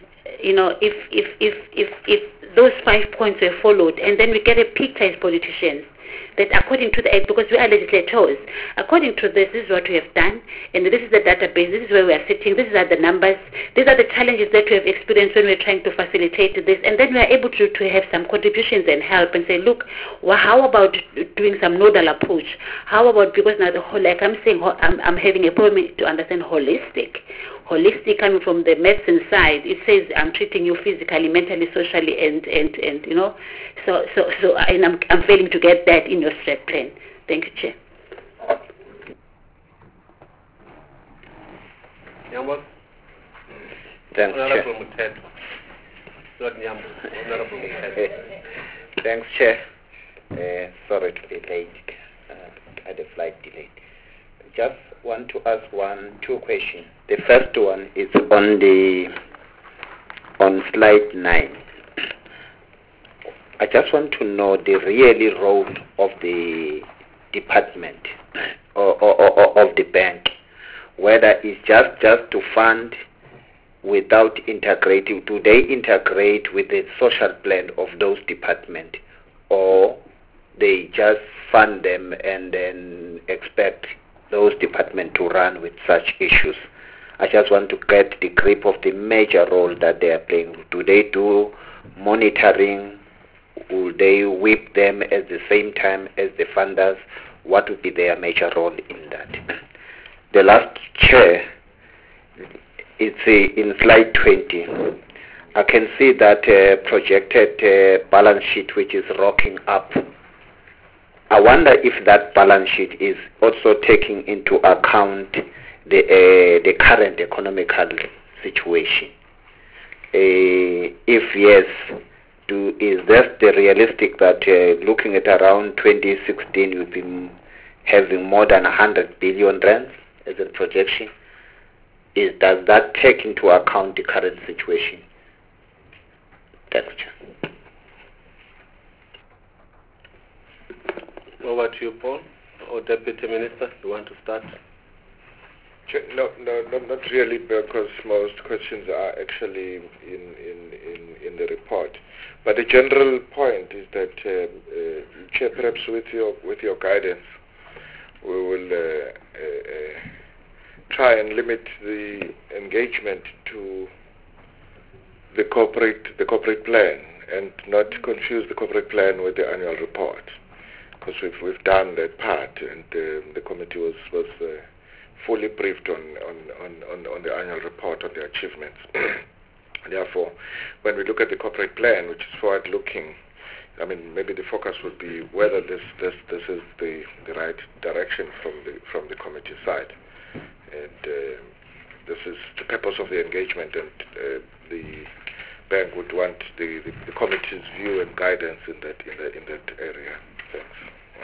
G: if those 5 points were followed, and then we get a picture as politicians, that according to because we are legislators, according to this is what we have done, and this is the database, this is where we are sitting, these are the numbers, these are the challenges that we have experienced when we're trying to facilitate this, and then we are able to have some contributions and help and say, look, how about doing some nodal approach? How about, because now the whole, like I'm saying, I'm having a problem to understand holistic coming from the medicine side. It says I'm treating you physically, mentally, socially, and so I'm failing to get that in your strat plan. Thank you, Chair.
A: Nyambo?
E: Thanks,
A: Honorable
E: Chair.
A: Muted. Not Nyambo. Honorable Muted.
E: Thanks, Chair. Sorry to be late. Had a flight delayed. Just want to ask two questions. The first one is on slide 9. I just want to know the really role of the department or of the bank, whether it's just to fund without integrating. Do they integrate with the social plan of those departments, or they just fund them and then expect those departments to run with such issues? I just want to get the grip of the major role that they are playing. Do they do monitoring? Will they whip them at the same time as the funders? What would be their major role in that? The last, Chair, it's in slide 20. I can see that projected balance sheet which is rocking up. I wonder if that balance sheet is also taking into account the current economical situation. If yes, is that the realistic that looking at around 2016 you'll be having more than 100 billion rands as a projection? Does that take into account the current situation? Thank you.
A: Over to you, Paul, or Deputy Minister. You want to start?
B: No, not really, because most questions are actually in the report. But the general point is that, Chair, perhaps with your guidance, we will try and limit the engagement to the corporate plan and not confuse the corporate plan with the annual report, because we've done that part, and the committee was fully briefed on the annual report on the achievements. Therefore, when we look at the corporate plan, which is forward-looking, I mean, maybe the focus would be whether this is the right direction from the committee side, and this is the purpose of the engagement, and the bank would want the committee's view and guidance in that area. Thanks.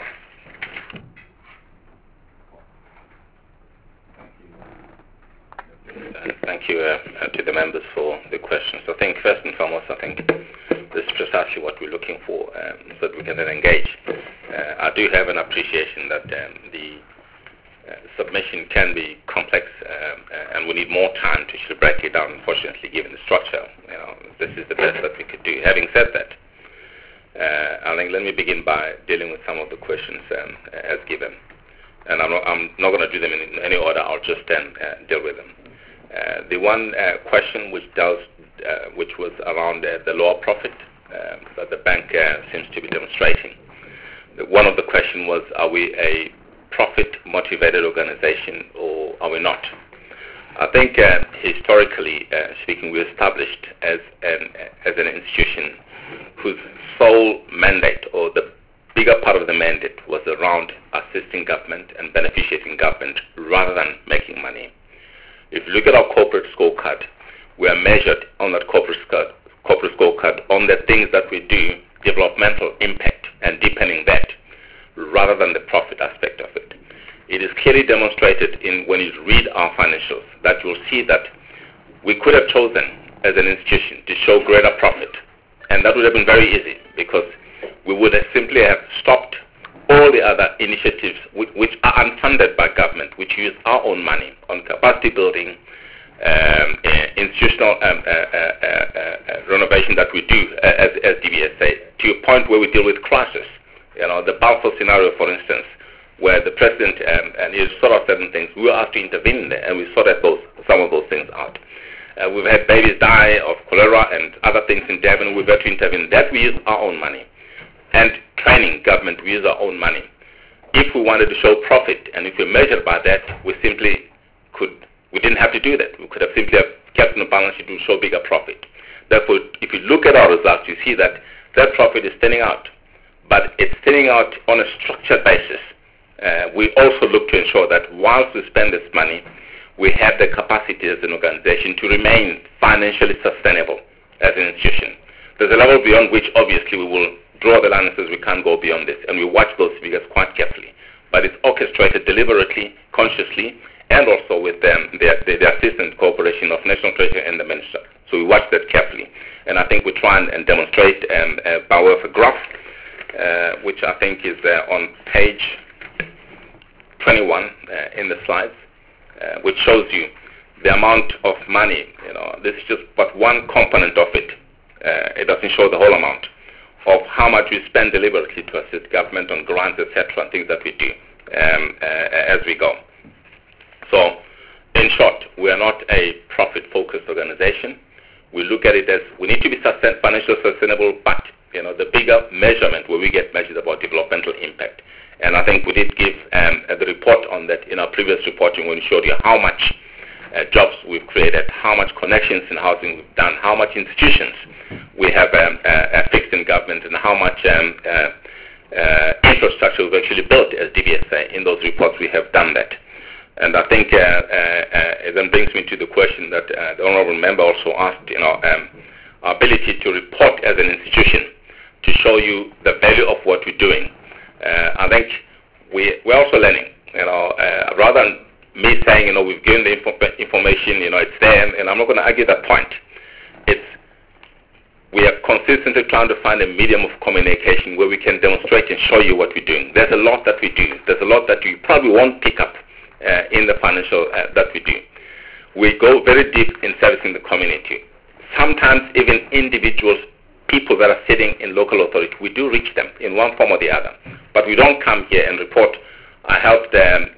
C: Thank you to the members for the questions. I think first and foremost, this is precisely what we're looking for, so that we can then engage. I do have an appreciation that the submission can be complex, and we need more time to actually break it down. Unfortunately, given the structure, this is the best that we could do. Having said that, I think let me begin by dealing with some of the questions as given, and I'm not going to do them in any order. I'll just then deal with them. The one question which was around the lower profit that the bank seems to be demonstrating. One of the questions was, are we a profit-motivated organization or are we not? I think historically speaking, we're established as an institution whose sole mandate, or the bigger part of the mandate, was around assisting government and beneficiating government rather than making money. If you look at our corporate scorecard, we are measured on that corporate scorecard on the things that we do, developmental impact and deepening that, rather than the profit aspect of it. It is clearly demonstrated when you read our financials that you'll see that we could have chosen as an institution to show greater profit, and that would have been very easy because we would have simply have stopped all the other initiatives which are unfunded by government, which use our own money on capacity building, institutional renovation that we do as DBSA, to a point where we deal with crisis. The Balfour scenario, for instance, where the president and he sort out certain things, we were asked to intervene there, and we sorted some of those things out. We've had babies die of cholera and other things in Devon. We've had to intervene. That we use our own money. And training government, we use our own money. If we wanted to show profit, and if we measured by that, we didn't have to do that. We could have simply have kept in the balance sheet to show bigger profit. Therefore, if you look at our results, you see that that profit is thinning out. But it's thinning out on a structured basis. We also look to ensure that whilst we spend this money, we have the capacity as an organization to remain financially sustainable as an institution. There's a level beyond which, obviously, we will draw the line and says we can't go beyond this, and we watch those figures quite carefully. But it's orchestrated deliberately, consciously, and also with the assistant cooperation of National Treasury and the Minister. So we watch that carefully. And I think we try and demonstrate by way of a graph, which I think is on page 21 in the slides, which shows you the amount of money. This is just but one component of it. It doesn't show the whole amount of how much we spend deliberately to assist government on grants, etc., and things that we do as we go. So, in short, we are not a profit-focused organization. We look at it as we need to be financially sustainable, but the bigger measurement where we get measured about developmental impact. And I think we did give the report on that in our previous reporting when we showed you how much jobs we've created, how much connections in housing we've done, how much institutions we have fixed in government, and how much infrastructure we've actually built as DBSA. In those reports we have done that. And I think it then brings me to the question that the Honourable Member also asked, our ability to report as an institution to show you the value of what we're doing. I think we're also learning, rather than me saying, we've given the information, it's there, and I'm not going to argue that point. We are consistently trying to find a medium of communication where we can demonstrate and show you what we're doing. There's a lot that we do. There's a lot that you probably won't pick up in the financial that we do. We go very deep in servicing the community. Sometimes even individuals, people that are sitting in local authority, we do reach them in one form or the other. But we don't come here and report. I helped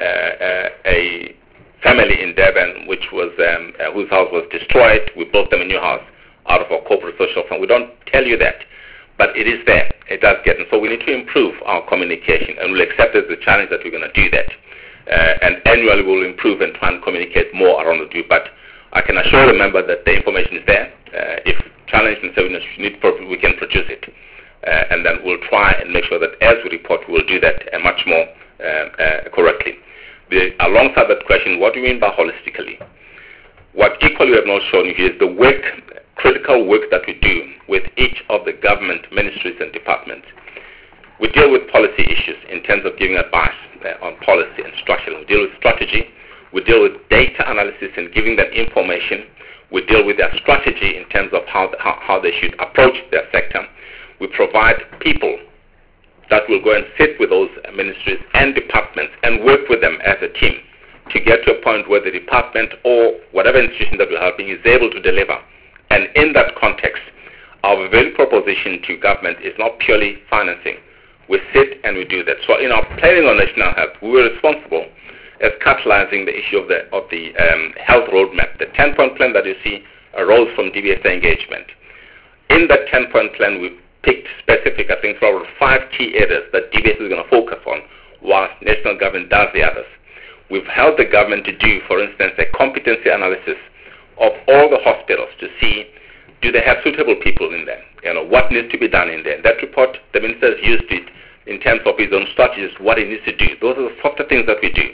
C: a family in Devon whose house was destroyed. We built them a new house out of our corporate social fund. We don't tell you that, but it is there. It does get. And so we need to improve our communication, and we'll accept as a challenge that we're going to do that. And annually we'll improve and try and communicate more around the group. But I can assure the member that the information is there. If challenged and said we can produce it. And then we'll try and make sure that as we report, we'll do that much more correctly. Alongside that question, what do you mean by holistically? What equally we have not shown you here is the critical work that we do with each of the government ministries and departments. We deal with policy issues in terms of giving advice on policy and structure. We deal with strategy. We deal with data analysis and giving them information. We deal with their strategy in terms of how they should approach their sector. We provide people that will go and sit with those ministries and departments and work with them as a team to get to a point where the department or whatever institution that we're helping is able to deliver. And in that context, our value proposition to government is not purely financing. We sit and we do that. So in our planning on national health, we were responsible as catalyzing the issue of the health roadmap. The 10-point plan that you see arose from DBSA engagement. In that 10-point plan, we picked specific, I think, probably 5 key areas that DBSA is going to focus on, whilst national government does the others. We've helped the government to do, for instance, a competency analysis of all the hospitals to see, do they have suitable people in there? What needs to be done in there? That report, the minister has used it in terms of his own strategies, what he needs to do. Those are the softer things that we do.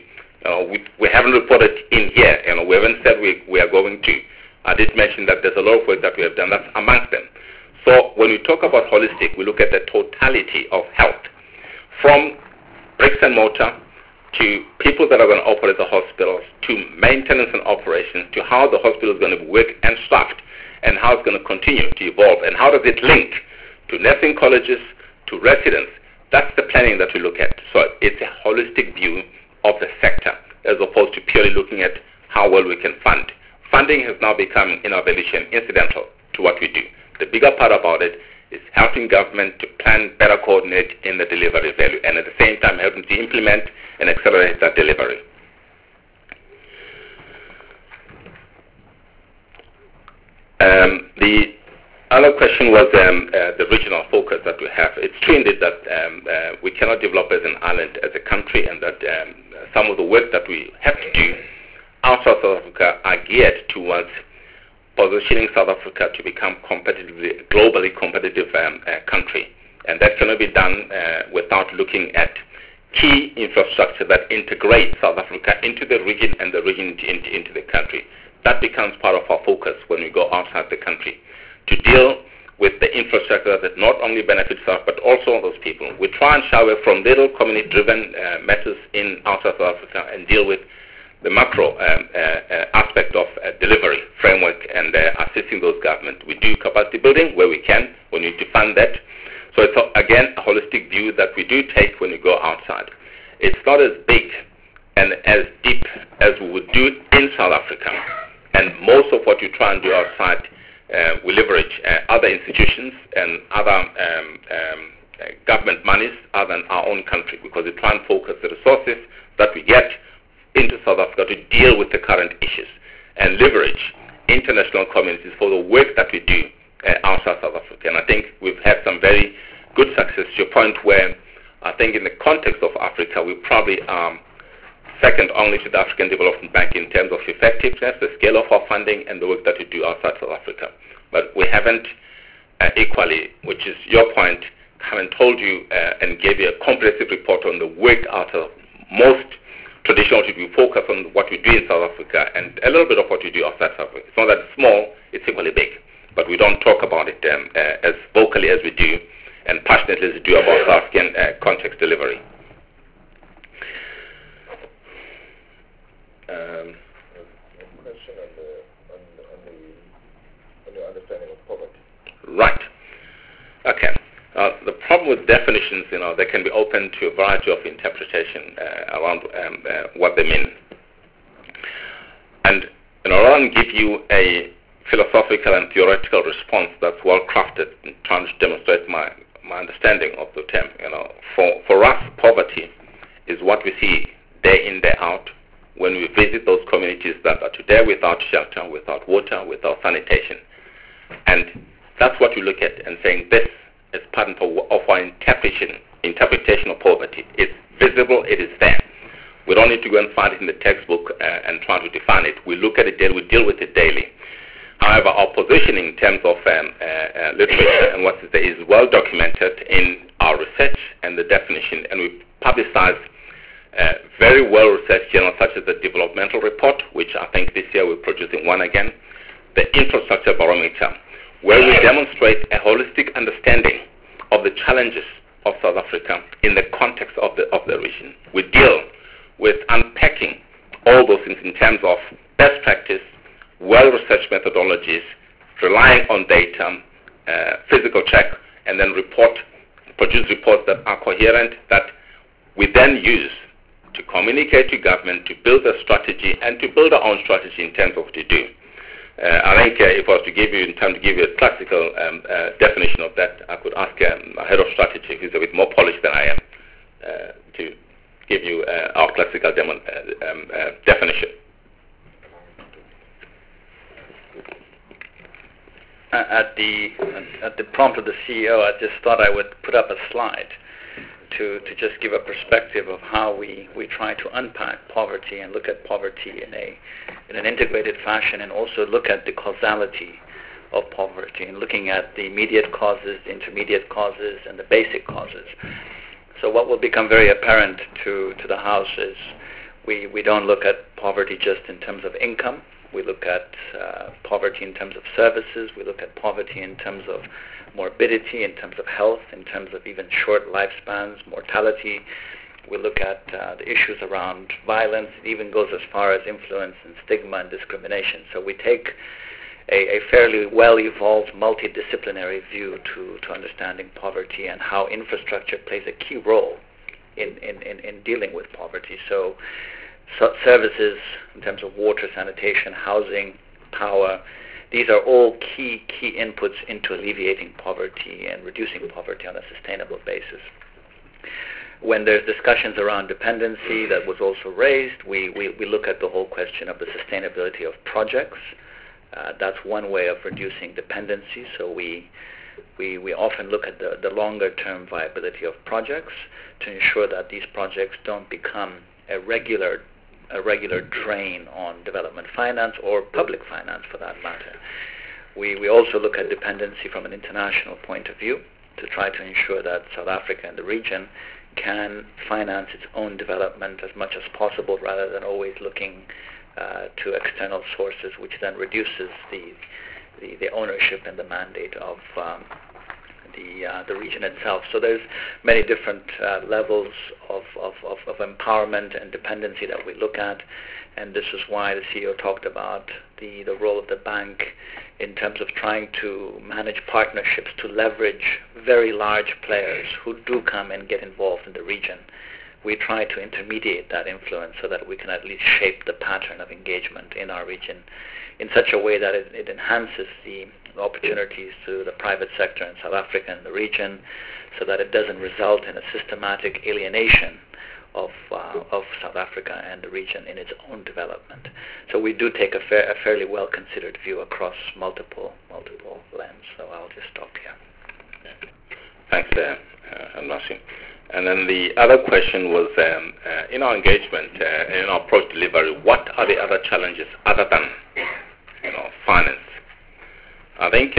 C: We haven't reported in here. We haven't said we are going to. I did mention that there's a lot of work that we have done. That's amongst them. So when we talk about holistic, we look at the totality of health, from bricks and mortar to people that are going to operate the hospitals, to maintenance and operations, to how the hospital is going to work and staffed, and how it's going to continue to evolve, and how does it link to nursing colleges, to residents. That's the planning that we look at. So it's a holistic view of the sector, as opposed to purely looking at how well we can fund. Funding has now become, in our valuation, incidental to what we do. The bigger part about it is helping government to plan, better coordinate in the delivery value, and at the same time helping to implement and accelerate that delivery. The other question was the regional focus that we have. It's true indeed that we cannot develop as an island, as a country, and that some of the work that we have to do outside South Africa are geared towards positioning South Africa to become globally competitive country. And that cannot be done without looking at key infrastructure that integrates South Africa into the region and the region into the country. That becomes part of our focus when we go outside the country, to deal with the infrastructure that not only benefits us but also those people. We try and shy away from little community-driven matters in outside South Africa and deal with the macro aspect of delivery framework and assisting those governments. We do capacity building where we can. We need to fund that. So it's, again, a holistic view that we do take when we go outside. It's not as big and as deep as we would do in South Africa. And most of what you try and do outside, we leverage other institutions and other government monies other than our own country, because we try and focus the resources that we get into South Africa to deal with the current issues and leverage international communities for the work that we do outside South Africa. And I think we've had some very good success, to a point where I think in the context of Africa, we probably are second only to the African Development Bank in terms of effectiveness, the scale of our funding, and the work that we do outside South Africa. But we haven't equally, which is your point, haven't told you and gave you a comprehensive report on the work out of most. Traditionally, we focus on what we do in South Africa and a little bit of what we do outside South Africa. It's not that small, it's equally big. But we don't talk about it as vocally as we do and passionately as we do about South African context delivery.
B: Question on your understanding of poverty.
C: Right. Okay. The problem with definitions, they can be open to a variety of interpretation around what they mean. And rather than give you a philosophical and theoretical response that's well crafted in trying to demonstrate my understanding of the term, for us, poverty is what we see day in, day out when we visit those communities that are today without shelter, without water, without sanitation. And that's what we look at and saying this is part of our interpretation of poverty. It's visible, it is there. We don't need to go and find it in the textbook and try to define it. We look at it daily, we deal with it daily. However, our positioning in terms of literature and what is there is well documented in our research and the definition, and we publicize very well-researched journals such as the Developmental Report, which I think this year we're producing one again, the Infrastructure Barometer, where we demonstrate a holistic understanding of the challenges of South Africa in the context of the region. We deal with unpacking all those things in terms of best practice, well-researched methodologies, relying on data, physical check, and then produce reports that are coherent, that we then use to communicate to government, to build a strategy, and to build our own strategy in terms of what to do. I think if I was to give you a classical definition of that, I could ask a head of strategy who's a bit more polished than I am to give you our classical definition.
H: At the prompt of the CEO, I just thought I would put up a slide to just give a perspective of how we try to unpack poverty and look at poverty in an integrated fashion, and also look at the causality of poverty and looking at the immediate causes, the intermediate causes, and the basic causes. So what will become very apparent to the House is we don't look at poverty just in terms of income. We look at poverty in terms of services. We look at poverty in terms of morbidity, in terms of health, in terms of even short lifespans, mortality. We look at the issues around violence. It even goes as far as influence and stigma and discrimination. So we take a fairly well-evolved, multidisciplinary view to understanding poverty and how infrastructure plays a key role in dealing with poverty. So services in terms of water, sanitation, housing, power, these are all key inputs into alleviating poverty and reducing poverty on a sustainable basis. When there's discussions around dependency that was also raised, we look at the whole question of the sustainability of projects. That's one way of reducing dependency. So we often look at the longer-term viability of projects to ensure that these projects don't become a regular drain on development finance or public finance for that matter. We also look at dependency from an international point of view to try to ensure that South Africa and the region can finance its own development as much as possible rather than always looking to external sources, which then reduces the ownership and the mandate of the region itself. So there's many different levels of empowerment and dependency that we look at, and this is why the CEO talked about the role of the bank in terms of trying to manage partnerships to leverage very large players who do come and get involved in the region. We try to intermediate that influence so that we can at least shape the pattern of engagement in our region in such a way that it enhances the opportunities to the private sector in South Africa and the region, so that it doesn't result in a systematic alienation of South Africa and the region in its own development. So we do take a fairly well-considered view across multiple lens. So I'll just stop here.
C: Thanks, Martin. And then the other question was, in our engagement, in our approach delivery, what are the other challenges other than finance? I think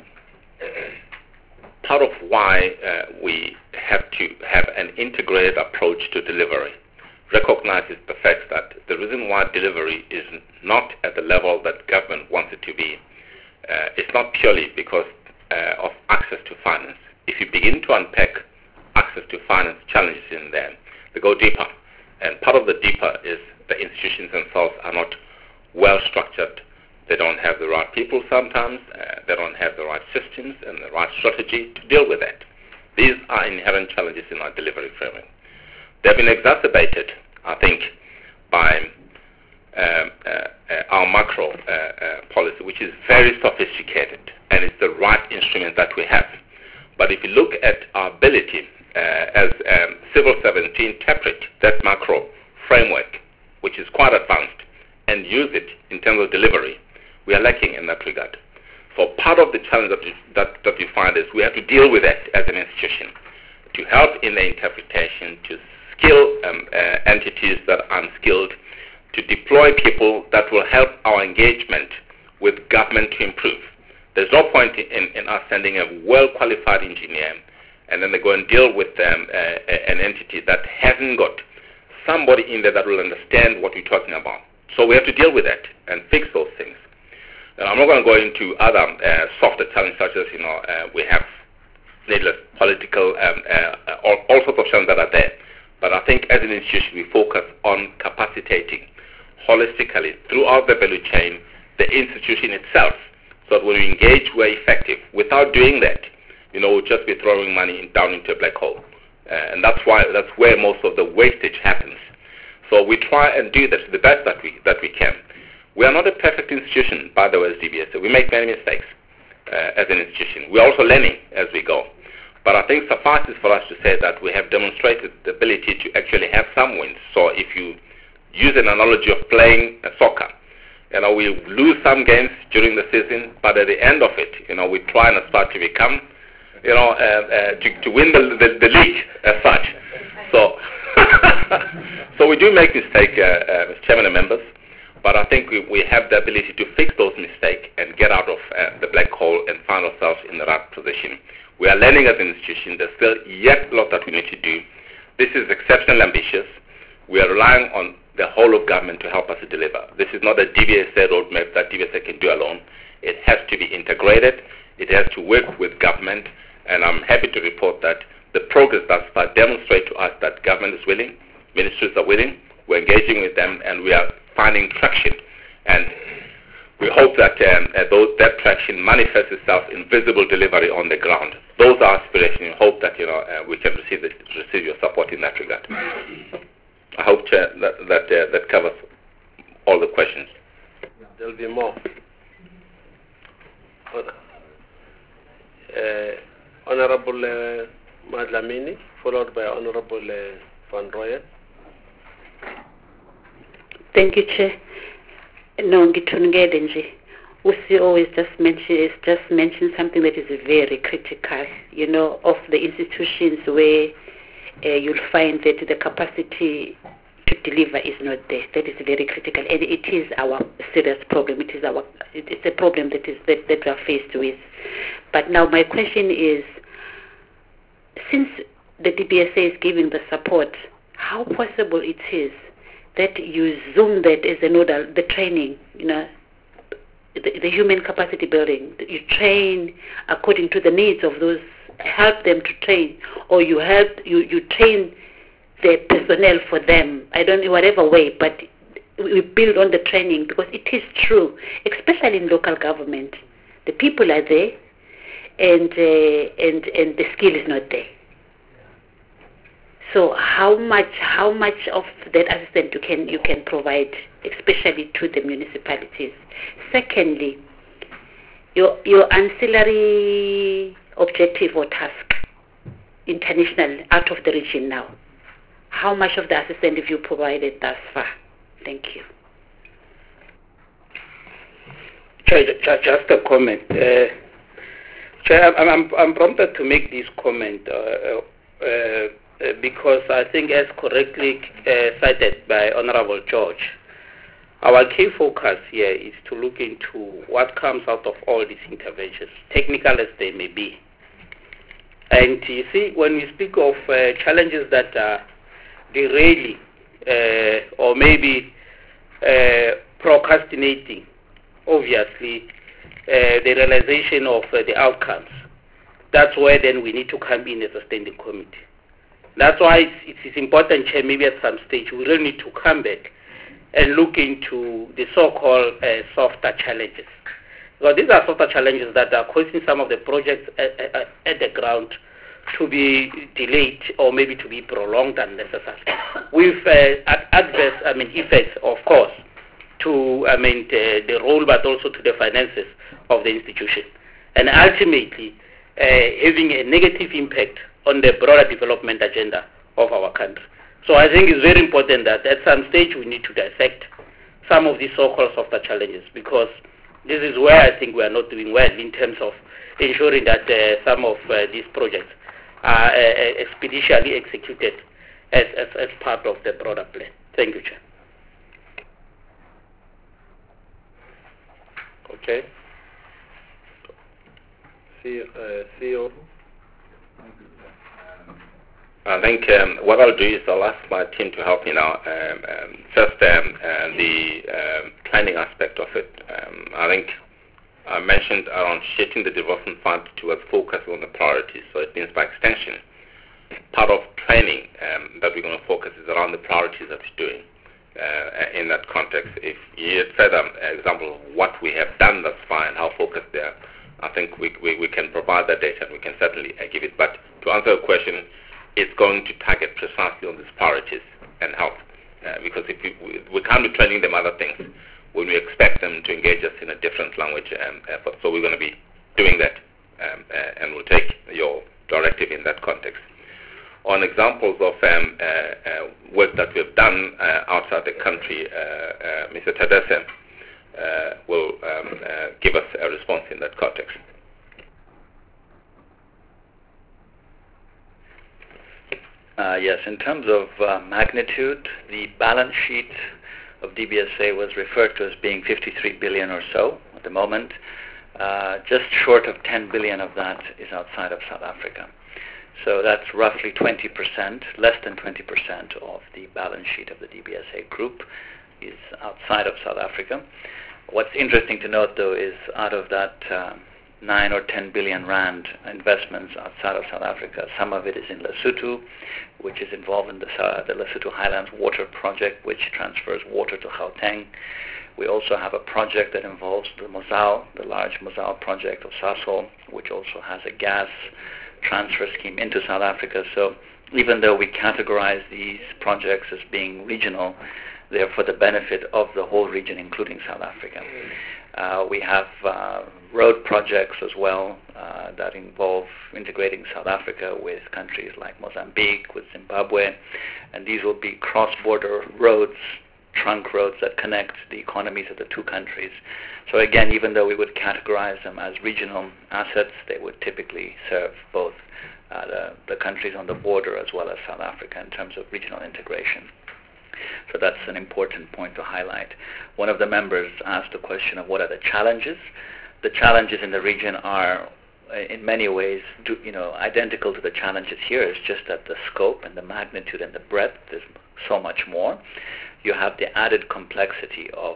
C: part of why we have to have an integrated approach to delivery recognizes the fact that the reason why delivery is not at the level that government wants it to be, it's not purely because of access to finance. If you begin to unpack access to finance challenges in there, they go deeper. And part of the deeper is the institutions themselves are not well structured. They don't have the right people sometimes. They don't have the right systems and the right strategy to deal with that. These are inherent challenges in our delivery framework. They've been exacerbated, I think, by our macro policy, which is very sophisticated, and it's the right instrument that we have. But if you look at our ability as civil servants to interpret that macro framework, which is quite advanced, and use it in terms of delivery, we are lacking in that regard. So part of the challenge that you find is we have to deal with that as an institution, to help in the interpretation, to skill entities that are unskilled, to deploy people that will help our engagement with government to improve. There's no point in us sending a well-qualified engineer and then they go and deal with an entity that hasn't got somebody in there that will understand what we're talking about. So we have to deal with that and fix those things. And I'm not going to go into other softer challenges such as, we have needless political, all sorts of challenges that are there. But I think as an institution we focus on capacitating holistically throughout the value chain the institution itself, so that when we engage we're effective. Without doing that, we'll just be throwing money down into a black hole. And that's where most of the wastage happens. So we try and do this the best that we can. We are not a perfect institution, by the way, as DBS. We make many mistakes as an institution. We're also learning as we go. But I think suffices for us to say that we have demonstrated the ability to actually have some wins. So if you use an analogy of playing soccer, we lose some games during the season, but at the end of it, we try and aspire to become, to win the league as such. So, so we do make mistakes, Mr. Chairman and members, but I think we have the ability to fix those mistakes and get out of the black hole and find ourselves in the right position. We are learning as an institution. There's still yet a lot that we need to do. This is exceptionally ambitious. We are relying on the whole of government to help us deliver. This is not a DBSA roadmap that DBSA can do alone. It has to be integrated. It has to work with government, and I'm happy to report that the progress thus far demonstrates to us that government is willing, ministries are willing, we're engaging with them, and we are finding traction. And we hope that that traction manifests itself in visible delivery on the ground. Those are aspirations. We hope that we can receive your support in that regard. I hope, Chair, that covers all the questions.
A: There'll be more. Honorable Madlamini, followed by Honorable Van Rooyen.
G: Thank you, Chair. No, ngithunukele nje. CEO is just mentioned something that is very critical, of the institutions where you'll find that the capacity to deliver is not there. That is very critical, and it is our serious problem. It's a problem that we are faced with. But now my question is, since the DBSA is giving the support, how possible it is that you zoom that as a nodal, the training, the human capacity building, you train according to the needs of those, help them to train, or you train the personnel for them, I don't know, whatever way, but we build on the training, because it is true, especially in local government, the people are there, and the skill is not there. So how much of that assistance you can provide, especially to the municipalities? Secondly, your ancillary objective or task, international, out of the region now, how much of the assistance have you provided thus far? Thank you.
F: Just a comment. Chair, I'm prompted to make this comment because I think, as correctly cited by Honorable George, our key focus here is to look into what comes out of all these interventions, technical as they may be. And you see, when we speak of challenges that are derailing or maybe procrastinating, obviously, the realization of the outcomes, that's where then we need to come in as a standing committee. That's why it's important, Chair, maybe at some stage we really need to come back and look into the so-called softer challenges. Because these are softer challenges that are causing some of the projects at the ground to be delayed or maybe to be prolonged unnecessarily, with adverse effects, of course, to the role, but also to the finances of the institution, and ultimately having a negative impact on the broader development agenda of our country. So I think it's very important that at some stage we need to dissect some of these so-called softer challenges, because this is where I think we are not doing well in terms of ensuring that some of these projects are expeditiously executed as part of the broader plan. Thank you, Chair.
A: Okay. CEO.
C: I think what I'll do is I'll ask my team to help me now. First, the planning aspect of it. I think I mentioned around shifting the development fund towards focus on the priorities. So it means by extension, part of training that we're going to focus is around the priorities that we're doing. In that context, if you had further example of what we have done thus far and how focused they are, I think we can provide that data and we can certainly give it. But to answer the question, it's going to target precisely on these priorities and help. Because if we can't be training them other things when we expect them to engage us in a different language effort. So we're going to be doing that and we'll take your directive in that context. On examples of work that we've done outside the country, Mr. Tadesse will give us a response in that context.
H: Yes, in terms of magnitude, the balance sheet of DBSA was referred to as being 53 billion or so at the moment. Just short of 10 billion of that is outside of South Africa. So that's roughly 20%, less than 20% of the balance sheet of the DBSA group is outside of South Africa. What's interesting to note, though, is out of that 9 or 10 billion rand investments outside of South Africa, some of it is in Lesotho, which is involved in the Lesotho Highlands Water Project, which transfers water to Gauteng. We also have a project that involves the Mozal, the large Mozal project of Sasol, which also has a gas transfer scheme into South Africa. So even though we categorize these projects as being regional, they're for the benefit of the whole region, including South Africa. We have road projects as well that involve integrating South Africa with countries like Mozambique, with Zimbabwe, and these will be cross-border roads, trunk roads that connect the economies of the two countries. So again, even though we would categorize them as regional assets, they would typically serve both the countries on the border as well as South Africa in terms of regional integration. So that's an important point to highlight. One of the members asked the question of what are the challenges. The challenges in the region are in many ways identical to the challenges here. It's just that the scope and the magnitude and the breadth is so much more. You have the added complexity of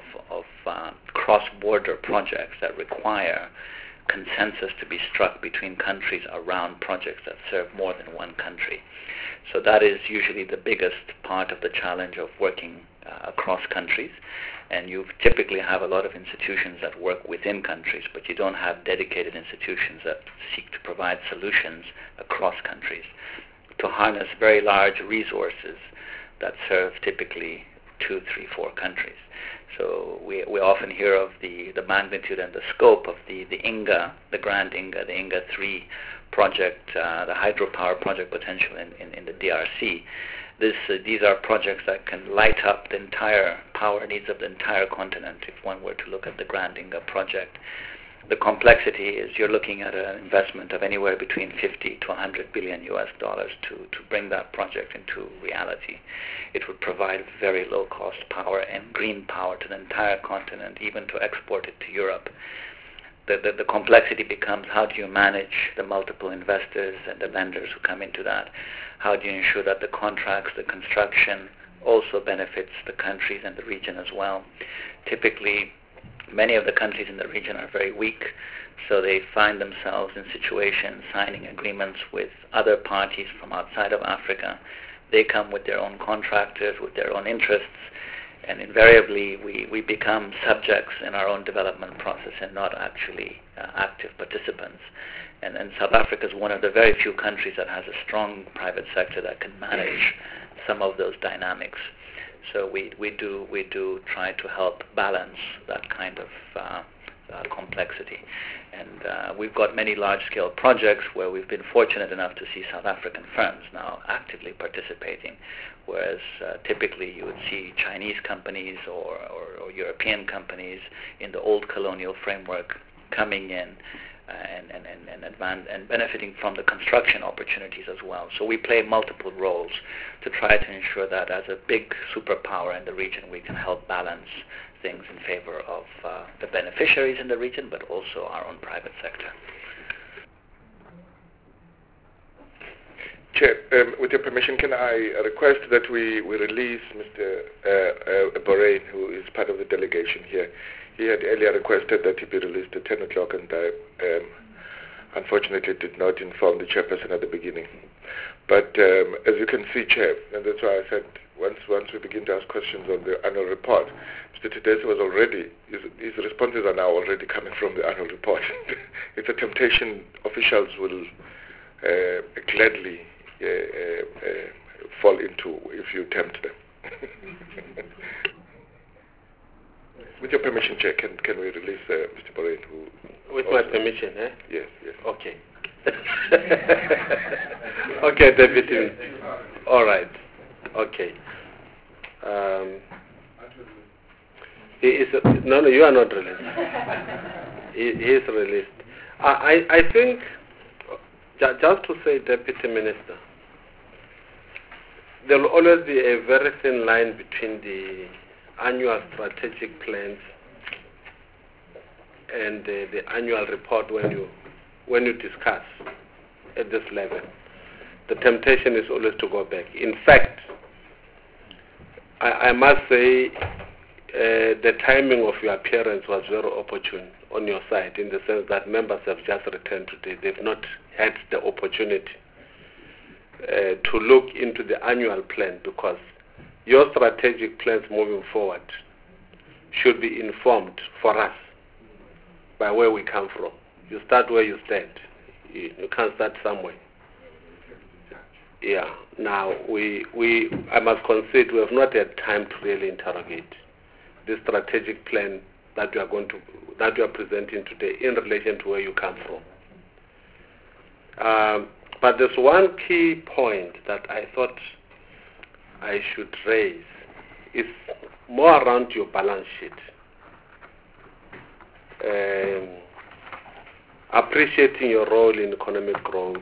H: cross-border projects that require consensus to be struck between countries around projects that serve more than one country. So that is usually the biggest part of the challenge of working across countries. And you typically have a lot of institutions that work within countries, but you don't have dedicated institutions that seek to provide solutions across countries to harness very large resources that serve typically 2, 3, 4 countries. So we often hear of the magnitude and the scope of the Inga, the Grand Inga, the Inga 3 project, the hydropower project potential in the DRC. These are projects that can light up the entire power needs of the entire continent if one were to look at the Grand Inga project. The complexity is you're looking at an investment of anywhere between 50 to 100 billion US dollars to bring that project into reality. It would provide very low cost power and green power to the entire continent, even to export it to Europe. The complexity becomes how do you manage the multiple investors and the lenders who come into that? How do you ensure that the contracts, the construction also benefits the countries and the region as well? Typically, many of the countries in the region are very weak, so they find themselves in situations signing agreements with other parties from outside of Africa. They come with their own contractors, with their own interests, and invariably we become subjects in our own development process and not actually active participants. And South Africa is one of the very few countries that has a strong private sector that can manage some of those dynamics. So we do try to help balance that kind of complexity. And we've got many large-scale projects where we've been fortunate enough to see South African firms now actively participating, whereas typically you would see Chinese companies or European companies in the old colonial framework coming in and benefiting from the construction opportunities as well. So we play multiple roles to try to ensure that as a big superpower in the region, we can help balance things in favor of the beneficiaries in the region, but also our own private sector.
B: Chair, with your permission, can I request that we release Mr. Borrain, who is part of the delegation here. He had earlier requested that he be released at 10 o'clock, and I unfortunately did not inform the chairperson at the beginning. But as you can see, Chair, and that's why I said once we begin to ask questions on the annual report, Mr. Tidesi was already, his responses are now already coming from the annual report. It's a temptation officials will gladly fall into if you tempt them. With your permission, Chair, can we release Mr. Borrain?
A: With my permission, eh?
B: Yes.
A: Okay. Okay, Deputy. All right. Okay. No, you are not released. He is released. I think, just to say, Deputy Minister, there will always be a very thin line between the annual strategic plans and the annual report when you discuss at this level. the temptation is always to go back. In fact, I must say the timing of your appearance was very opportune on your side, in the sense that members have just returned today. They've not had the opportunity to look into the annual plan, because your strategic plans moving forward should be informed for us by where we come from. You start where you stand. You can't start somewhere. Yeah. Now, I must concede we have not had time to really interrogate the strategic plan that you are presenting today in relation to where you come from. But there's one key point that I thought I should raise. It's more around your balance sheet. Appreciating your role in economic growth,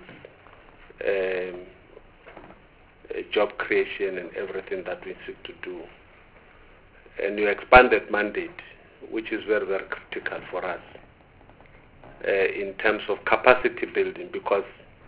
A: job creation and everything that we seek to do. And your expanded mandate, which is very, very critical for us in terms of capacity building, because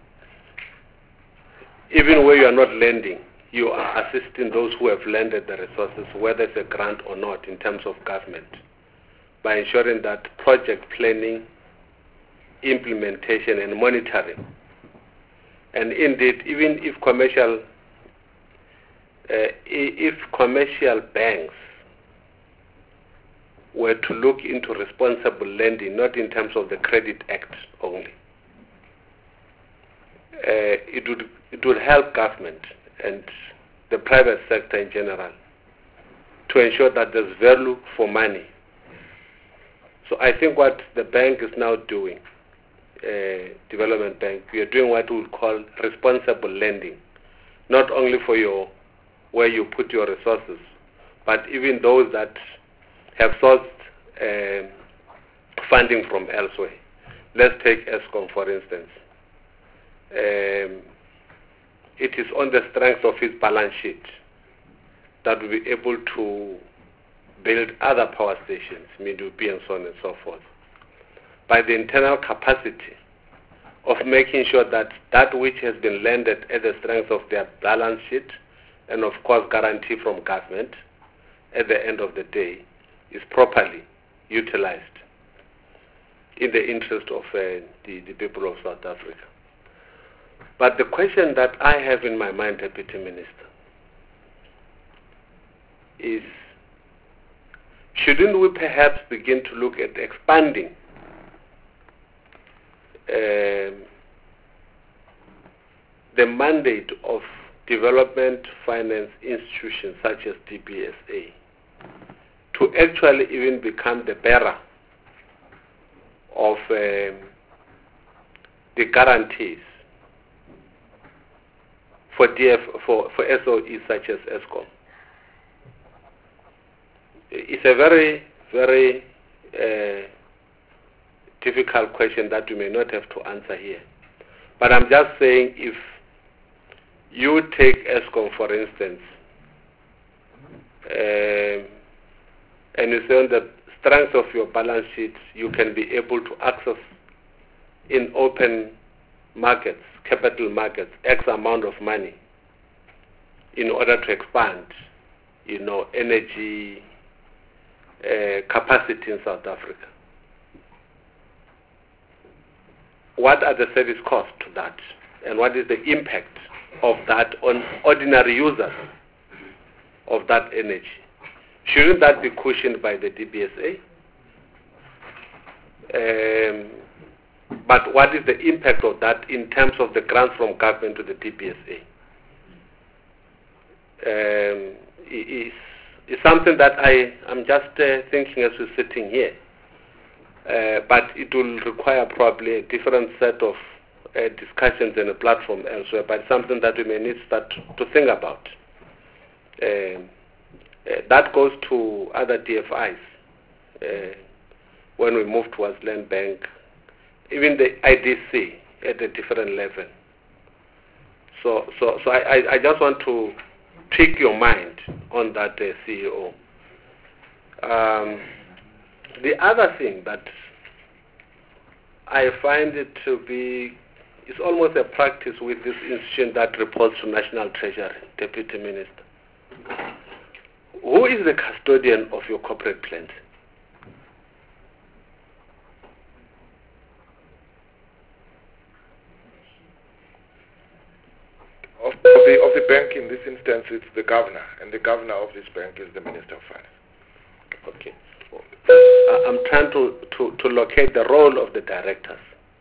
A: even where you are not lending, you are assisting those who have lended the resources, whether it's a grant or not, in terms of government, by ensuring that project planning, implementation and monitoring, and indeed, even if commercial banks were to look into responsible lending, not in terms of the Credit Act only, it would help government and the private sector in general to ensure that there's value for money. So I think what the bank is now doing, Development Bank, we are doing what we would call responsible lending, not only for where you put your resources, but even those that have sourced funding from elsewhere. Let's take Eskom, for instance. It is on the strength of its balance sheet that will be able to build other power stations, Medupi and so on and so forth, by the internal capacity of making sure that that which has been lended at the strength of their balance sheet, and of course guarantee from government, at the end of the day, is properly utilized in the interest of the people of South Africa. But the question that I have in my mind, Deputy Minister, is shouldn't we perhaps begin to look at expanding the mandate of development finance institutions such as DBSA to actually even become the bearer of the guarantees for SOEs such as Eskom? It's a very, very difficult question that we may not have to answer here. But I'm just saying, if you take Eskom, for instance, and you say on the strength of your balance sheet, you can be able to access in open markets, capital markets, X amount of money in order to expand, energy capacity in South Africa. What are the service costs to that? And what is the impact of that on ordinary users of that energy? Shouldn't that be cushioned by the DBSA? But what is the impact of that in terms of the grants from government to the DBSA? It's something that I'm just thinking as we're sitting here. But it will require probably a different set of discussions and a platform elsewhere, but something that we may need to start to think about. That goes to other DFIs when we move towards Land Bank, even the IDC at a different level. So I just want to pick your mind on that, CEO. The other thing that I find it to be It's almost a practice with this institution that reports to National Treasury, Deputy Minister. Who is the custodian of your corporate plans?
B: Of the bank, in this instance, it's the governor, and the governor of this bank is the Minister of Finance.
A: Okay. I'm trying to locate the role of the directors.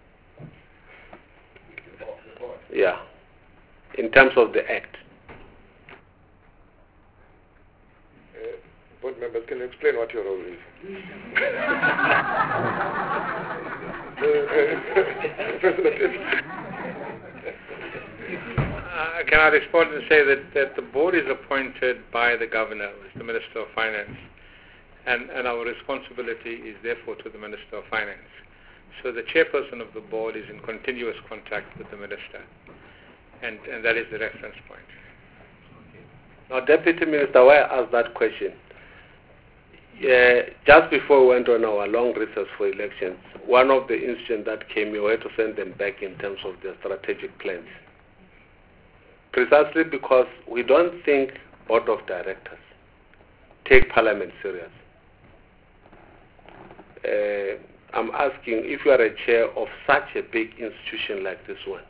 A: Yeah. In terms of the Act.
B: Board members, can you explain what your role is?
D: Can I respond and say that the board is appointed by the governor, who is the Minister of Finance, and our responsibility is therefore to the Minister of Finance. So the chairperson of the board is in continuous contact with the minister, and that is the reference point.
A: Now, Deputy Minister, why I asked that question? Just before we went on our long recess for elections, one of the institutions that came, we had to send them back in terms of their strategic plans. Precisely because we don't think board of directors take Parliament serious. I'm asking, if you are a chair of such a big institution like this one,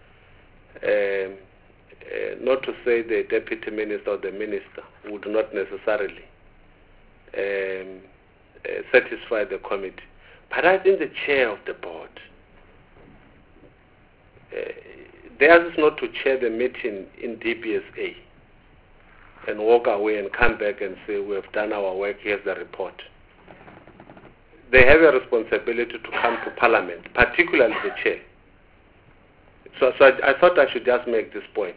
A: not to say the Deputy Minister or the Minister would not necessarily satisfy the committee, but I think the chair of the board, theirs is not to chair the meeting in DBSA and walk away and come back and say, we have done our work, here's the report. They have a responsibility to come to Parliament, particularly the chair. So I thought I should just make this point.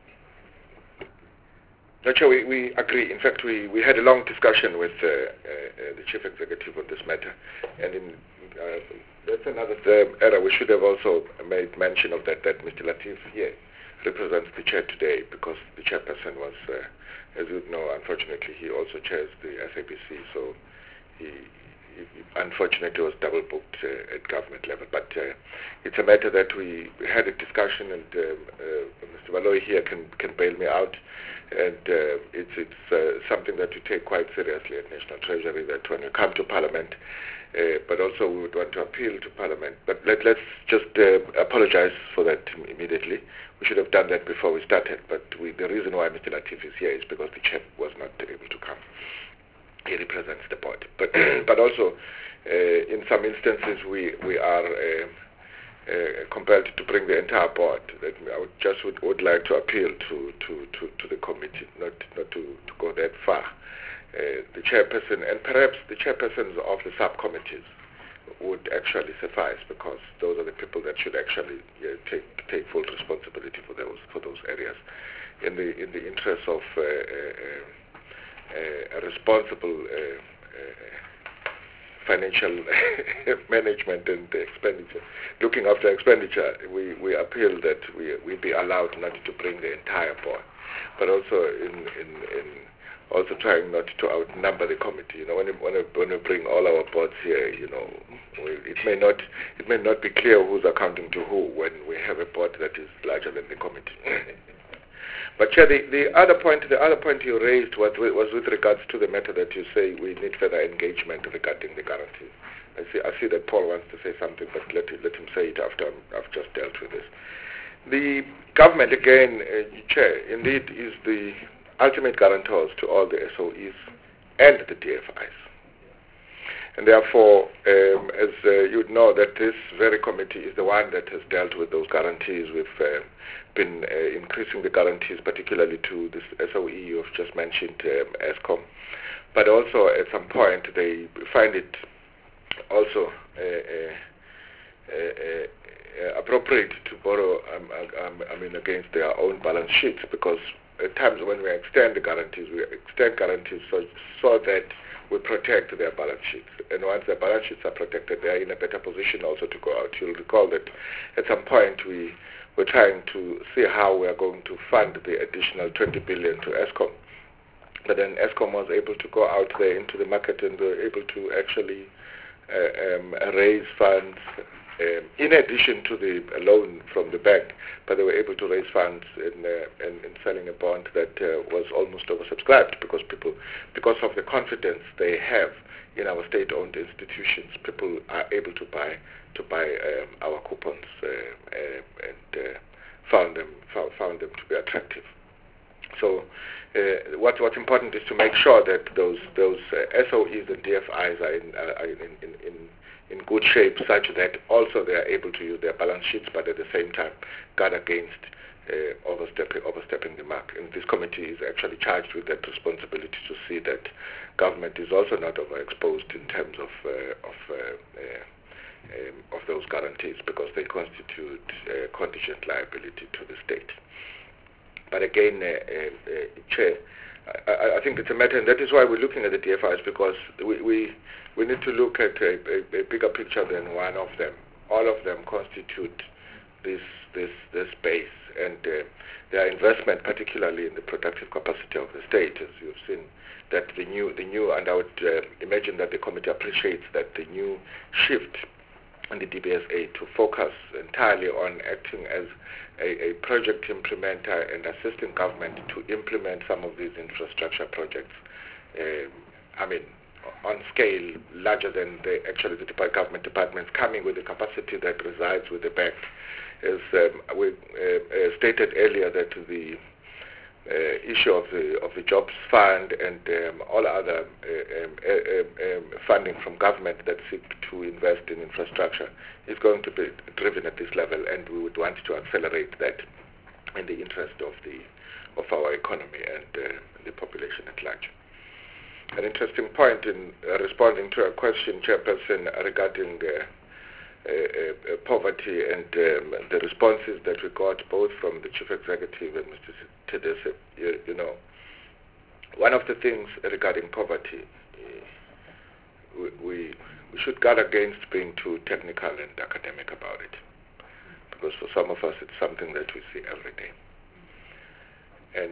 B: No, Chair, we agree. In fact, we had a long discussion with the Chief Executive on this matter, and that's another error. We should have also made mention of that Mr. Latif here represents the chair today, because the chairperson was, as you know, unfortunately, he also chairs the SABC, so he unfortunately was double booked at government level. But it's a matter that we had a discussion, and Mr. Baloyi here can bail me out. And it's something that we take quite seriously at National Treasury, that when we come to Parliament, but also we would want to appeal to Parliament. But let's just apologize for that immediately. We should have done that before we started. But the reason why Mr. Latif is here is because the chair was not able to come. He represents the board. But also, in some instances, we are compelled to bring the entire board. I would like to appeal to the committee, not to go that far. The chairperson, and perhaps the chairpersons of the subcommittees, would actually suffice, because those are the people that should actually take full responsibility for those areas, in the interest of a responsible financial management and expenditure. Looking after expenditure, we appeal that we be allowed not to bring the entire board, but also in also trying not to outnumber the committee. You know, when we bring all our boards here, you know, it may not be clear who's accounting to who when we have a board that is larger than the committee. But Chair, the other point you raised was with regards to the matter that you say we need further engagement regarding the guarantees. I see that Paul wants to say something, but let him say it after I've just dealt with this. The government, again, Chair, indeed is the ultimate guarantors to all the SOEs and the DFIs. And therefore, as you know, that this very committee is the one that has dealt with those guarantees. We've been increasing the guarantees, particularly to this SOE you've just mentioned, Eskom. But also, at some point, they find it also appropriate to borrow, against their own balance sheets, because at times when we extend guarantees so that we protect their balance sheets. And once their balance sheets are protected, they are in a better position also to go out. You'll recall that at some point we were trying to see how we are going to fund the additional 20 billion to Eskom. But then Eskom was able to go out there into the market and were able to actually raise funds in addition to the loan from the bank, but they were able to raise funds in selling a bond that was almost oversubscribed because of the confidence they have in our state-owned institutions. People are able to buy our coupons and found them to be attractive. So what's important is to make sure that those SOEs and DFIs are in good shape, such that also they are able to use their balance sheets, but at the same time guard against overstepping the mark. And this committee is actually charged with that responsibility to see that government is also not overexposed in terms of those guarantees, because they constitute contingent liability to the state. But again, Chair, I think it's a matter, and that is why we're looking at the DFIs, because we need to look at a bigger picture than one of them. All of them constitute this base, and their investment, particularly in the productive capacity of the state, as you've seen, that the new, and I would imagine that the committee appreciates that the new shift in the DBSA to focus entirely on acting as a project implementer and assisting government to implement some of these infrastructure projects. On scale larger than the government departments, coming with the capacity that resides with the bank. As we stated earlier, that the issue of the jobs fund and all other funding from government that seek to invest in infrastructure is going to be driven at this level, and we would want to accelerate that in the interest of our economy and the population at large. An interesting point in responding to a question, Chairperson, regarding poverty and the responses that we got both from the Chief Executive and Mr. Tedese. You know, one of the things regarding poverty, we should guard against being too technical and academic about it, because for some of us it's something that we see every day. And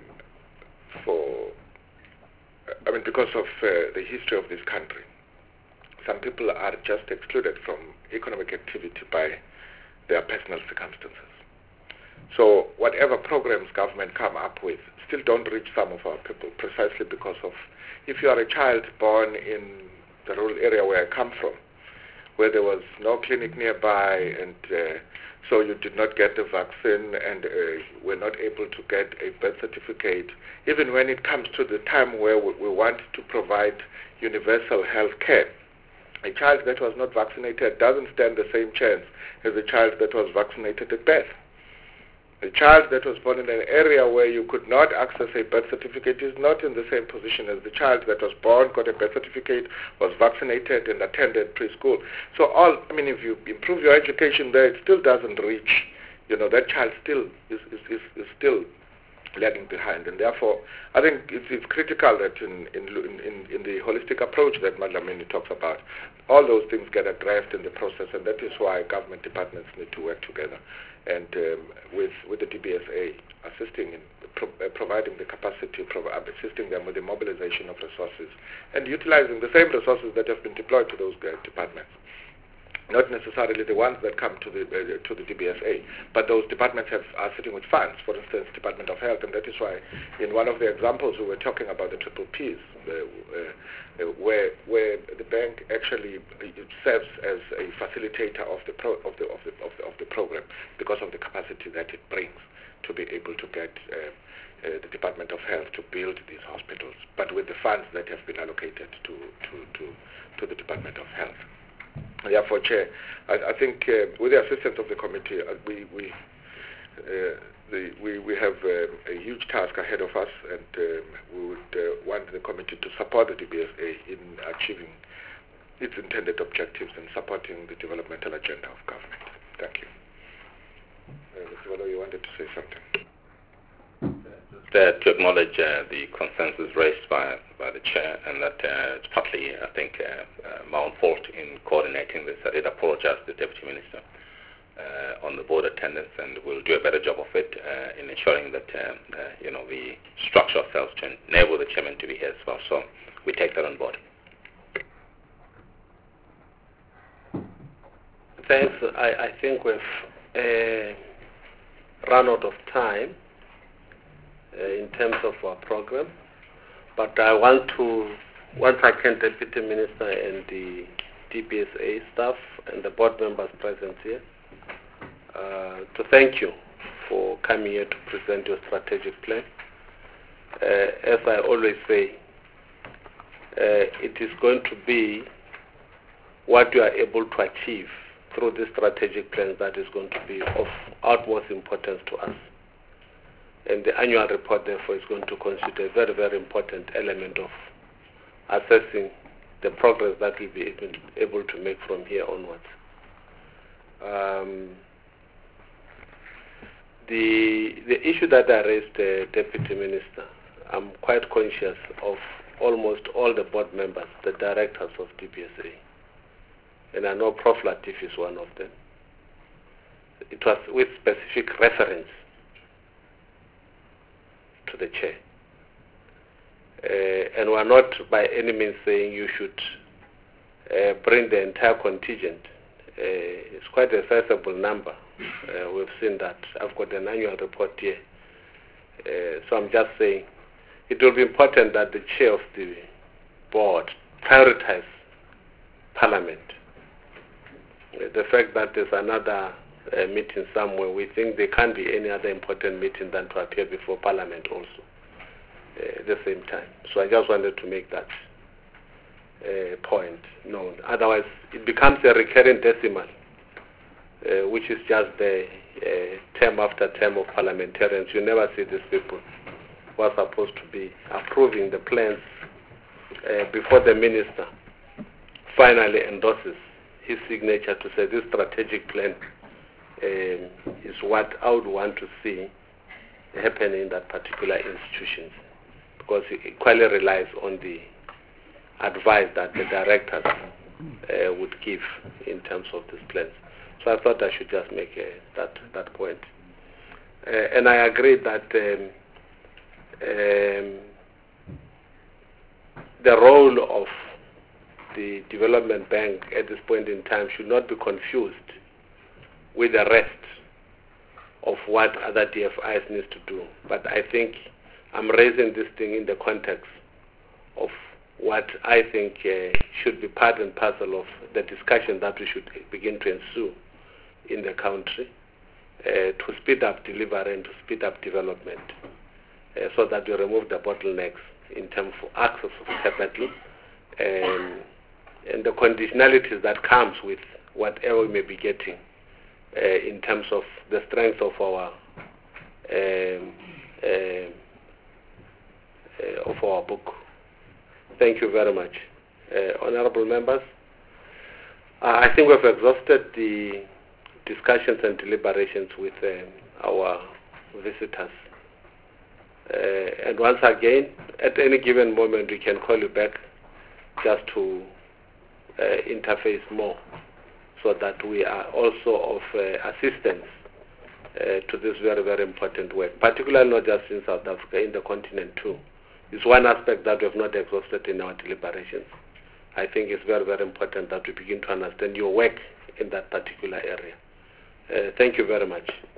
B: because of the history of this country, some people are just excluded from economic activity by their personal circumstances. So whatever programs government come up with still don't reach some of our people, precisely because of, if you are a child born in the rural area where I come from, where there was no clinic nearby, and so you did not get the vaccine and were not able to get a birth certificate, even when it comes to the time where we want to provide universal health care, a child that was not vaccinated doesn't stand the same chance as a child that was vaccinated at birth. A child that was born in an area where you could not access a birth certificate is not in the same position as the child that was born, got a birth certificate, was vaccinated, and attended preschool. So if you improve your education there, it still doesn't reach, that child still is still lagging behind. And therefore, I think it's critical that in the holistic approach that Madlamini talks about, all those things get addressed in the process, and that is why government departments need to work together. And with the DBSA assisting in providing the capacity, assisting them with the mobilization of resources, and utilizing the same resources that have been deployed to those departments. Not necessarily the ones that come to the DBSA, but those departments are sitting with funds, for instance, Department of Health, and that is why in one of the examples we were talking about the triple Ps, where the bank actually serves as a facilitator of the program because of the capacity that it brings to be able to get the Department of Health to build these hospitals, but with the funds that have been allocated to the Department of Health. Therefore, Chair, I think with the assistance of the committee, we have a huge task ahead of us, and we would want the committee to support the DBSA in achieving its intended objectives and supporting the developmental agenda of government. Thank you. Mr. Wallo, you wanted to say something?
C: To acknowledge the consensus raised by the Chair, and that it's partly, I think, my own fault in coordinating this. I did apologize to the Deputy Minister on the board attendance, and we'll do a better job of it in ensuring that we structure ourselves to enable the Chairman to be here as well. So we take that on board.
A: Thanks. I think we've run out of time in terms of our program, but I want to once again, Deputy Minister and the DBSA staff and the board members present here, to thank you for coming here to present your strategic plan. As I always say, it is going to be what you are able to achieve through this strategic plan that is going to be of utmost importance to us. And the annual report, therefore, is going to constitute a very, very important element of assessing the progress that we'll be able to make from here onwards. The issue that I raised, Deputy Minister, I'm quite conscious of almost all the board members, the directors of DBSA. And I know Prof. Latif is one of them. It was with specific reference to the chair. And we're not by any means saying you should bring the entire contingent. It's quite a sizable number. We've seen that. I've got an annual report here. So I'm just saying it will be important that the chair of the board prioritize Parliament. The fact that there's another meeting somewhere, we think there can't be any other important meeting than to appear before Parliament also at the same time. So I just wanted to make that point known. Otherwise, it becomes a recurring decimal, which is just the term after term of parliamentarians. You never see these people who are supposed to be approving the plans before the minister finally endorses his signature to say this strategic plan is what I would want to see happen in that particular institution, because it equally relies on the advice that the directors would give in terms of these plans. So I thought I should just make that point. And I agree that the role of the development bank at this point in time should not be confused with the rest of what other DFIs needs to do. But I think I'm raising this thing in the context of what I think should be part and parcel of the discussion that we should begin to ensue in the country to speed up delivery and to speed up development so that we remove the bottlenecks in terms of access of capital and the conditionalities that comes with whatever we may be getting in terms of the strength of our book. Thank you very much. Honorable members, I think we've exhausted the discussions and deliberations with our visitors. And once again, at any given moment, we can call you back just to interface more so that we are also of assistance to this very, very important work, particularly not just in South Africa, in the continent too. It's one aspect that we have not exhausted in our deliberations. I think it's very, very important that we begin to understand your work in that particular area. Thank you very much.